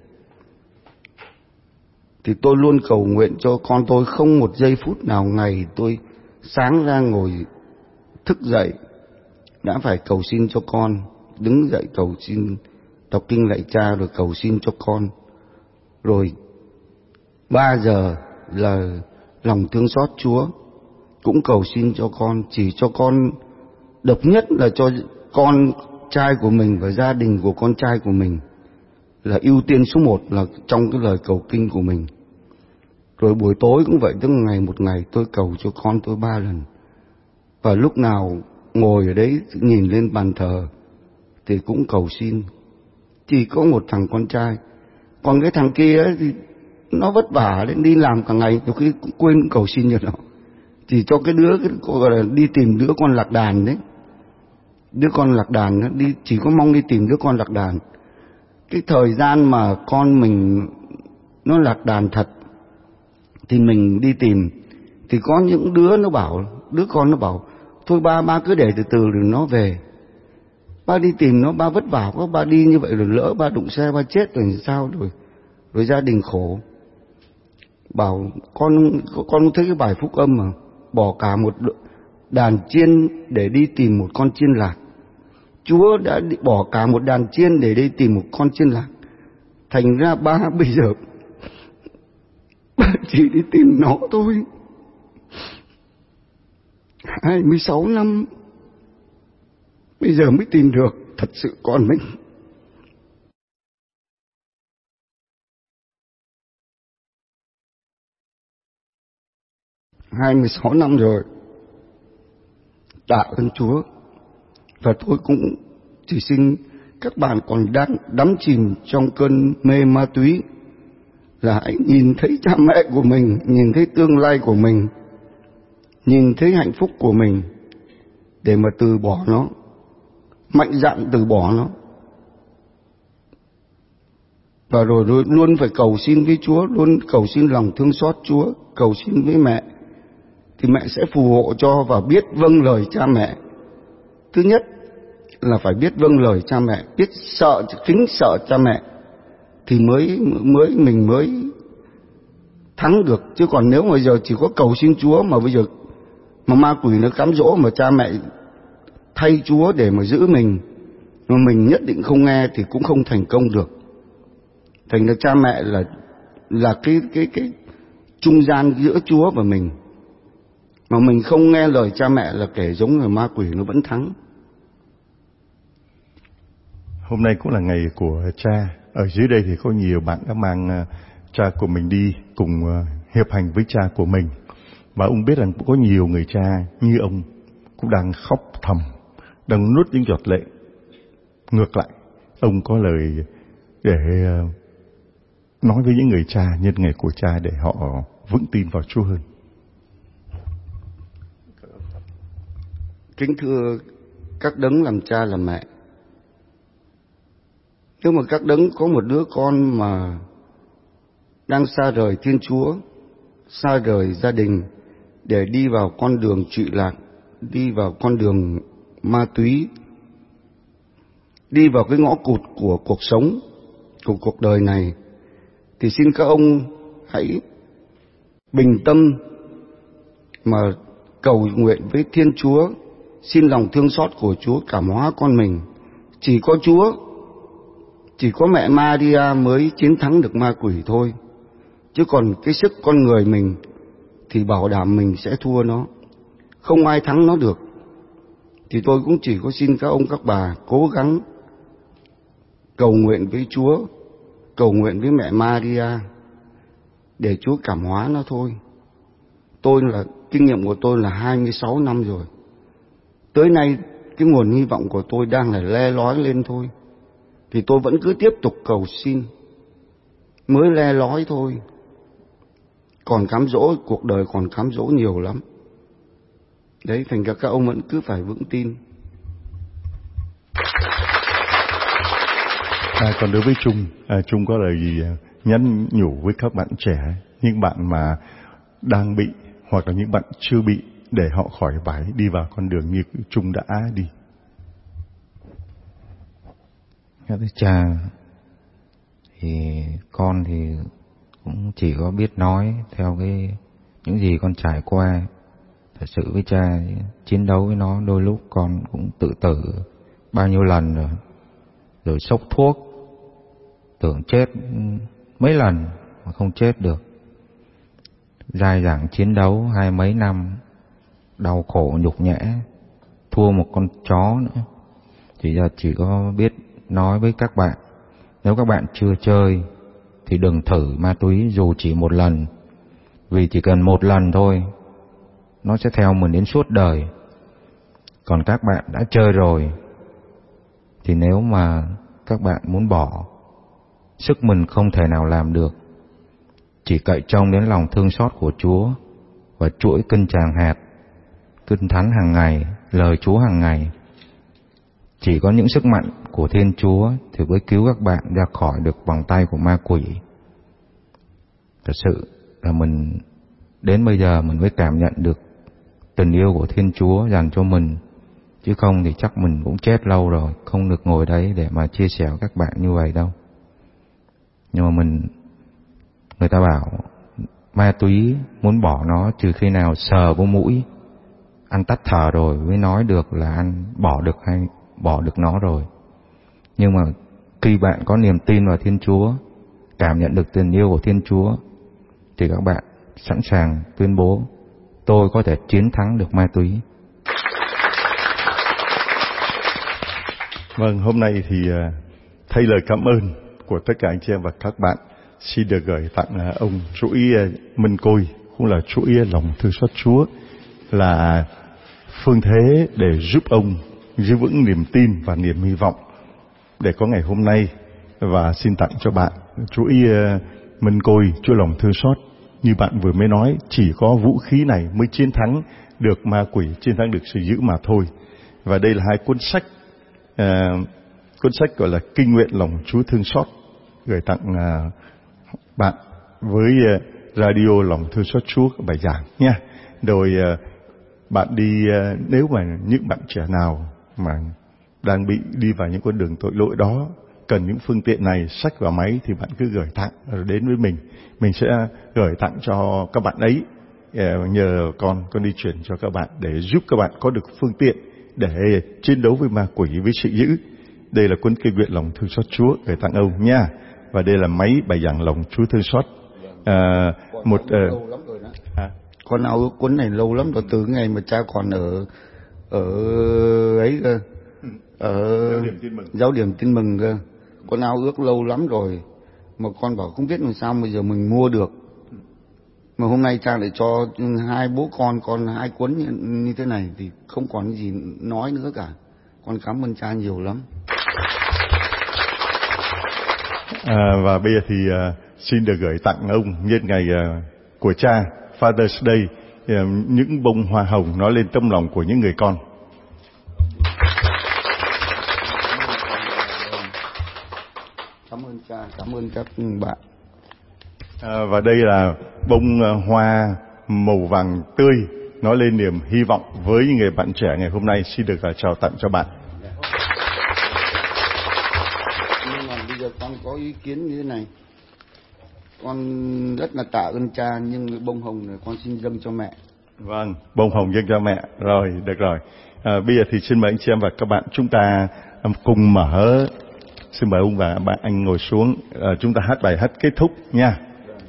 Thì tôi luôn cầu nguyện cho con tôi, không một giây phút nào ngày tôi sáng ra ngồi thức dậy đã phải cầu xin cho con, đứng dậy cầu xin, đọc kinh lạy cha rồi cầu xin cho con. Rồi ba giờ là lòng thương xót Chúa, cũng cầu xin cho con, chỉ cho con, độc nhất là cho con trai của mình và gia đình của con trai của mình là ưu tiên số một là trong cái lời cầu kinh của mình. Rồi buổi tối cũng vậy, tức ngày một ngày tôi cầu cho con tôi ba lần. Và lúc nào ngồi ở đấy nhìn lên bàn thờ thì cũng cầu xin. Chỉ có một thằng con trai, còn cái thằng kia ấy thì nó vất vả đến đi làm cả ngày, nhiều khi cũng quên cầu xin cho nó. Chỉ cho cái đứa cái, gọi là đi tìm đứa con lạc đàn đấy. Đứa con lạc đàn nó đi, chỉ có mong đi tìm đứa con lạc đàn. Cái thời gian mà con mình nó lạc đàn thật thì mình đi tìm, thì có những đứa nó bảo, đứa con nó bảo thôi ba ba cứ để từ từ rồi nó về. Ba đi tìm nó, ba vất vả quá, ba đi như vậy rồi lỡ ba đụng xe ba chết rồi sao, rồi rồi gia đình khổ. Bảo con con thấy cái bài phúc âm mà bỏ cả một đàn chiên để đi tìm một con chiên lạc. Chúa đã bỏ cả một đàn chiên để đi tìm một con chiên lạc. Thành ra ba bây giờ ba chỉ đi tìm nó thôi. hai mươi sáu năm bây giờ mới tìm được thật sự con mình. hai mươi sáu năm rồi. Tạ ơn Chúa. Và tôi cũng chỉ xin các bạn còn đang đắm chìm trong cơn mê ma túy là hãy nhìn thấy cha mẹ của mình, nhìn thấy tương lai của mình, nhìn thấy hạnh phúc của mình để mà từ bỏ nó, mạnh dạn từ bỏ nó. Và rồi luôn phải cầu xin với Chúa, luôn cầu xin lòng thương xót Chúa, cầu xin với mẹ thì mẹ sẽ phù hộ cho và biết vâng lời cha mẹ. Thứ nhất là phải biết vâng lời cha mẹ, biết sợ, kính sợ cha mẹ thì mới mới mình mới thắng được. Chứ còn nếu mà giờ chỉ có cầu xin Chúa mà bây giờ mà ma quỷ nó cám dỗ mà cha mẹ thay Chúa để mà giữ mình mà mình nhất định không nghe thì cũng không thành công được. Thành ra cha mẹ là là cái cái cái trung gian giữa Chúa và mình. Mà mình không nghe lời cha mẹ là kể giống người ma quỷ nó vẫn thắng. Hôm nay cũng là ngày của cha. Ở dưới đây thì có nhiều bạn đã mang cha của mình đi cùng hiệp hành với cha của mình. Và ông biết rằng có nhiều người cha như ông cũng đang khóc thầm, đang nuốt những giọt lệ. Ngược lại, ông có lời để nói với những người cha nhân ngày của cha để họ vững tin vào Chúa hơn. Kính thưa các đấng làm cha làm mẹ, nếu mà các đấng có một đứa con mà đang xa rời Thiên Chúa, xa rời gia đình để đi vào con đường trụy lạc, đi vào con đường ma túy, đi vào cái ngõ cụt của cuộc sống, của cuộc đời này, thì xin các ông hãy bình tâm mà cầu nguyện với Thiên Chúa, xin lòng thương xót của Chúa cảm hóa con mình. Chỉ có Chúa, chỉ có mẹ Maria mới chiến thắng được ma quỷ thôi. Chứ còn cái sức con người mình thì bảo đảm mình sẽ thua nó, không ai thắng nó được. Thì tôi cũng chỉ có xin các ông các bà cố gắng cầu nguyện với Chúa, cầu nguyện với mẹ Maria để Chúa cảm hóa nó thôi. Tôi là kinh nghiệm của tôi là hai mươi sáu năm rồi. Tới nay cái nguồn hy vọng của tôi đang là le lói lên thôi. Thì tôi vẫn cứ tiếp tục cầu xin, mới le lói thôi. Còn cám dỗ, cuộc đời còn cám dỗ nhiều lắm. Đấy, thành ra các ông vẫn cứ phải vững tin. À, còn đối với Trung, à, Trung có lời gì nhắn nhủ với các bạn trẻ, những bạn mà đang bị hoặc là những bạn chưa bị, để họ khỏi phải đi vào con đường như Trung đã đi? Thưa cha, thì con thì cũng chỉ có biết nói theo cái những gì con trải qua. Thật sự với cha, chiến đấu với nó đôi lúc con cũng tự tử bao nhiêu lần rồi, rồi sốc thuốc, tưởng chết mấy lần mà không chết được. Dai dẳng chiến đấu hai mấy năm, đau khổ nhục nhã, thua một con chó nữa. Chỉ giờ chỉ có biết nói với các bạn, nếu các bạn chưa chơi thì đừng thử ma túy dù chỉ một lần. Vì chỉ cần một lần thôi, nó sẽ theo mình đến suốt đời. Còn các bạn đã chơi rồi, thì nếu mà các bạn muốn bỏ, sức mình không thể nào làm được. Chỉ cậy trông đến lòng thương xót của Chúa và chuỗi kinh tràng hạt, kinh thánh hàng ngày, lời Chúa hàng ngày. Chỉ có những sức mạnh của Thiên Chúa thì mới cứu các bạn ra khỏi được vòng tay của ma quỷ. Thật sự là mình đến bây giờ mình mới cảm nhận được tình yêu của Thiên Chúa dành cho mình. Chứ không thì chắc mình cũng chết lâu rồi, không được ngồi đấy để mà chia sẻ với các bạn như vậy đâu. Nhưng mà mình, người ta bảo ma túy muốn bỏ nó trừ khi nào sờ vô mũi, ăn tắt thở rồi mới nói được là ăn bỏ được hay bỏ được nó rồi. Nhưng mà khi bạn có niềm tin vào Thiên Chúa, cảm nhận được tình yêu của Thiên Chúa, thì các bạn sẵn sàng tuyên bố tôi có thể chiến thắng được ma túy. Vâng, hôm nay thì thay lời cảm ơn của tất cả anh chị em và các bạn xin được gửi tặng ông chuỗi Minh Côi, cũng là chuỗi lòng thương xót Chúa, là phương thế để giúp ông giữ vững niềm tin và niềm hy vọng để có ngày hôm nay. Và xin tặng cho bạn chuỗi Minh Côi, chuỗi lòng thương xót. Như bạn vừa mới nói, chỉ có vũ khí này mới chiến thắng được ma quỷ, chiến thắng được sự dữ mà thôi. Và đây là hai cuốn sách, à, cuốn sách gọi là Kinh nguyện lòng Chúa thương xót, gửi tặng à, bạn với à, radio lòng thương xót Chúa bài giảng nha. Rồi bạn đi, nếu mà những bạn trẻ nào mà đang bị đi vào những con đường tội lỗi đó, cần những phương tiện này, sách và máy, thì bạn cứ gửi tặng rồi đến với mình. Mình sẽ gửi tặng cho các bạn ấy, nhờ con con đi chuyển cho các bạn để giúp các bạn có được phương tiện để chiến đấu với ma quỷ, với sự dữ. Đây là cuốn kinh nguyện lòng thương xót Chúa gửi tặng ông nha. Và đây là máy bài giảng lòng Chúa thương xót. À, một uh, à. Con ao ước cuốn này lâu lắm rồi, từ ngày mà cha còn ở ở ấy cơ, ở giáo điểm tin mừng, giáo điểm tin mừng cơ. Con ao ước lâu lắm rồi mà con bảo không biết làm sao bây giờ mình mua được. Mà hôm nay cha lại cho hai bố con con hai cuốn như, như thế này thì không còn gì nói nữa cả. Con cảm ơn cha nhiều lắm. À, và bây giờ thì uh, xin được gửi tặng ông nhân ngày uh, của cha, Father's Day, uh, những bông hoa hồng nói lên tâm lòng của những người con. Cảm ơn cha, cảm ơn các bạn. À, và đây là bông uh, hoa màu vàng tươi nói lên niềm hy vọng với những người bạn trẻ ngày hôm nay. Xin được uh, chào tặng cho bạn. Nhưng mà bây giờ con có ý kiến như thế này. Con rất là tạ ơn cha, nhưng bông hồng này con xin dâng cho mẹ. Vâng, bông hồng dâng cho mẹ. Rồi, được rồi. À, bây giờ thì xin mời anh chị em và các bạn chúng ta um, cùng mở. Xin mời ông và bạn anh ngồi xuống. À, chúng ta hát bài hát kết thúc nha.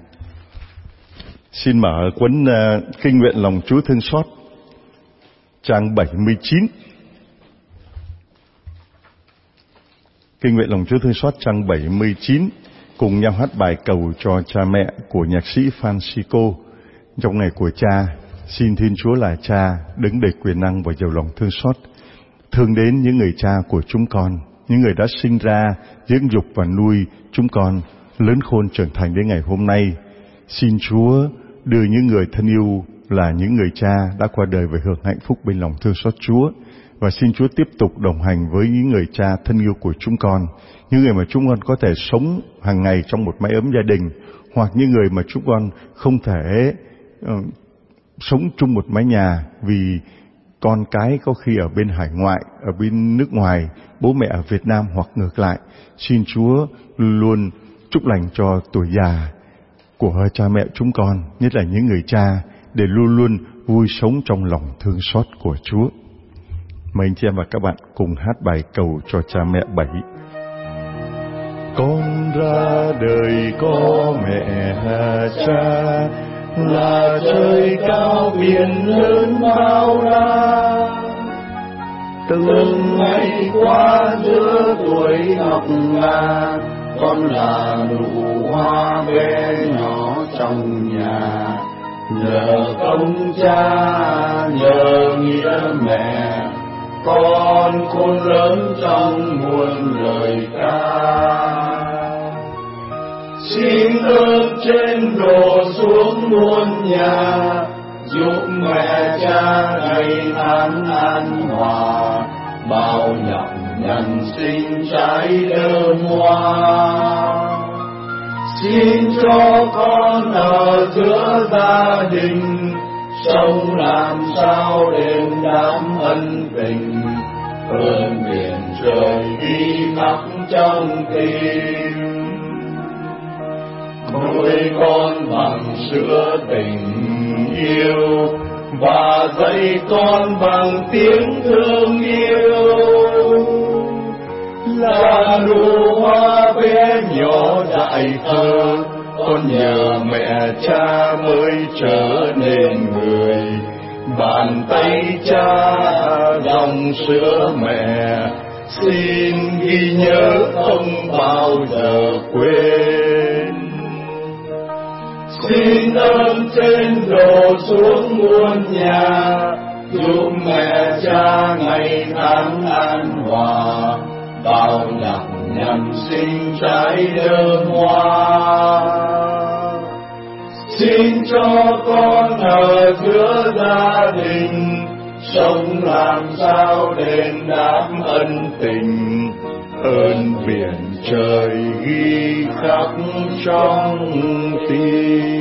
Xin mở cuốn uh, kinh nguyện lòng Chúa thương xót, trang bảy mươi chín. Kinh nguyện lòng Chúa thương xót trang bảy mươi chín. Cùng nhau hát bài cầu cho cha mẹ của nhạc sĩ Francisco. Trong ngày của cha, xin Thiên Chúa là Cha đứng đầy quyền năng và giàu lòng thương xót, thương đến những người cha của chúng con, những người đã sinh ra, dưỡng dục và nuôi chúng con lớn khôn trưởng thành đến ngày hôm nay. Xin Chúa đưa những người thân yêu là những người cha đã qua đời về hưởng hạnh phúc bên lòng thương xót Chúa. Và xin Chúa tiếp tục đồng hành với những người cha thân yêu của chúng con, những người mà chúng con có thể sống hàng ngày trong một mái ấm gia đình, hoặc những người mà chúng con không thể uh, sống chung một mái nhà vì con cái có khi ở bên hải ngoại, ở bên nước ngoài, bố mẹ ở Việt Nam hoặc ngược lại. Xin Chúa luôn chúc lành cho tuổi già của cha mẹ chúng con, nhất là những người cha, để luôn luôn vui sống trong lòng thương xót của Chúa. Mời anh chị em và các bạn cùng hát bài cầu cho cha mẹ bảy. Con ra đời có mẹ cha, là trời cao biển lớn bao la. Từng ngày qua giữa tuổi ngọc ngà, con là nụ hoa bé nhỏ trong nhà. Nhờ công cha, nhờ nghĩa mẹ, con khôn lớn trong muôn lời ca. Xin ơn trên đổ xuống muôn nhà, giúp mẹ cha ngày tháng an hòa, bao nhọc nhằn sinh trái đơm hoa. Xin cho con ở giữa gia đình, sống làm sao đền đáp ân tình, ơn biển trời ghi khắc trong tim. Nuôi con bằng sữa tình yêu, và dạy con bằng tiếng thương yêu. Là nụ hoa bé nhỏ dại thơ, con nhờ mẹ cha mới trở nên người. Bàn tay cha dòng sữa mẹ, xin ghi nhớ không bao giờ quên. Xin ơn trên đổ xuống muôn nhà, giúp mẹ cha ngày tháng an hòa, bao nhọc nhằn sinh trái đơm hoa. Xin cho con ở giữa gia đình, sống làm sao đền đáp ân tình, ơn biển trời ghi khắc trong tim.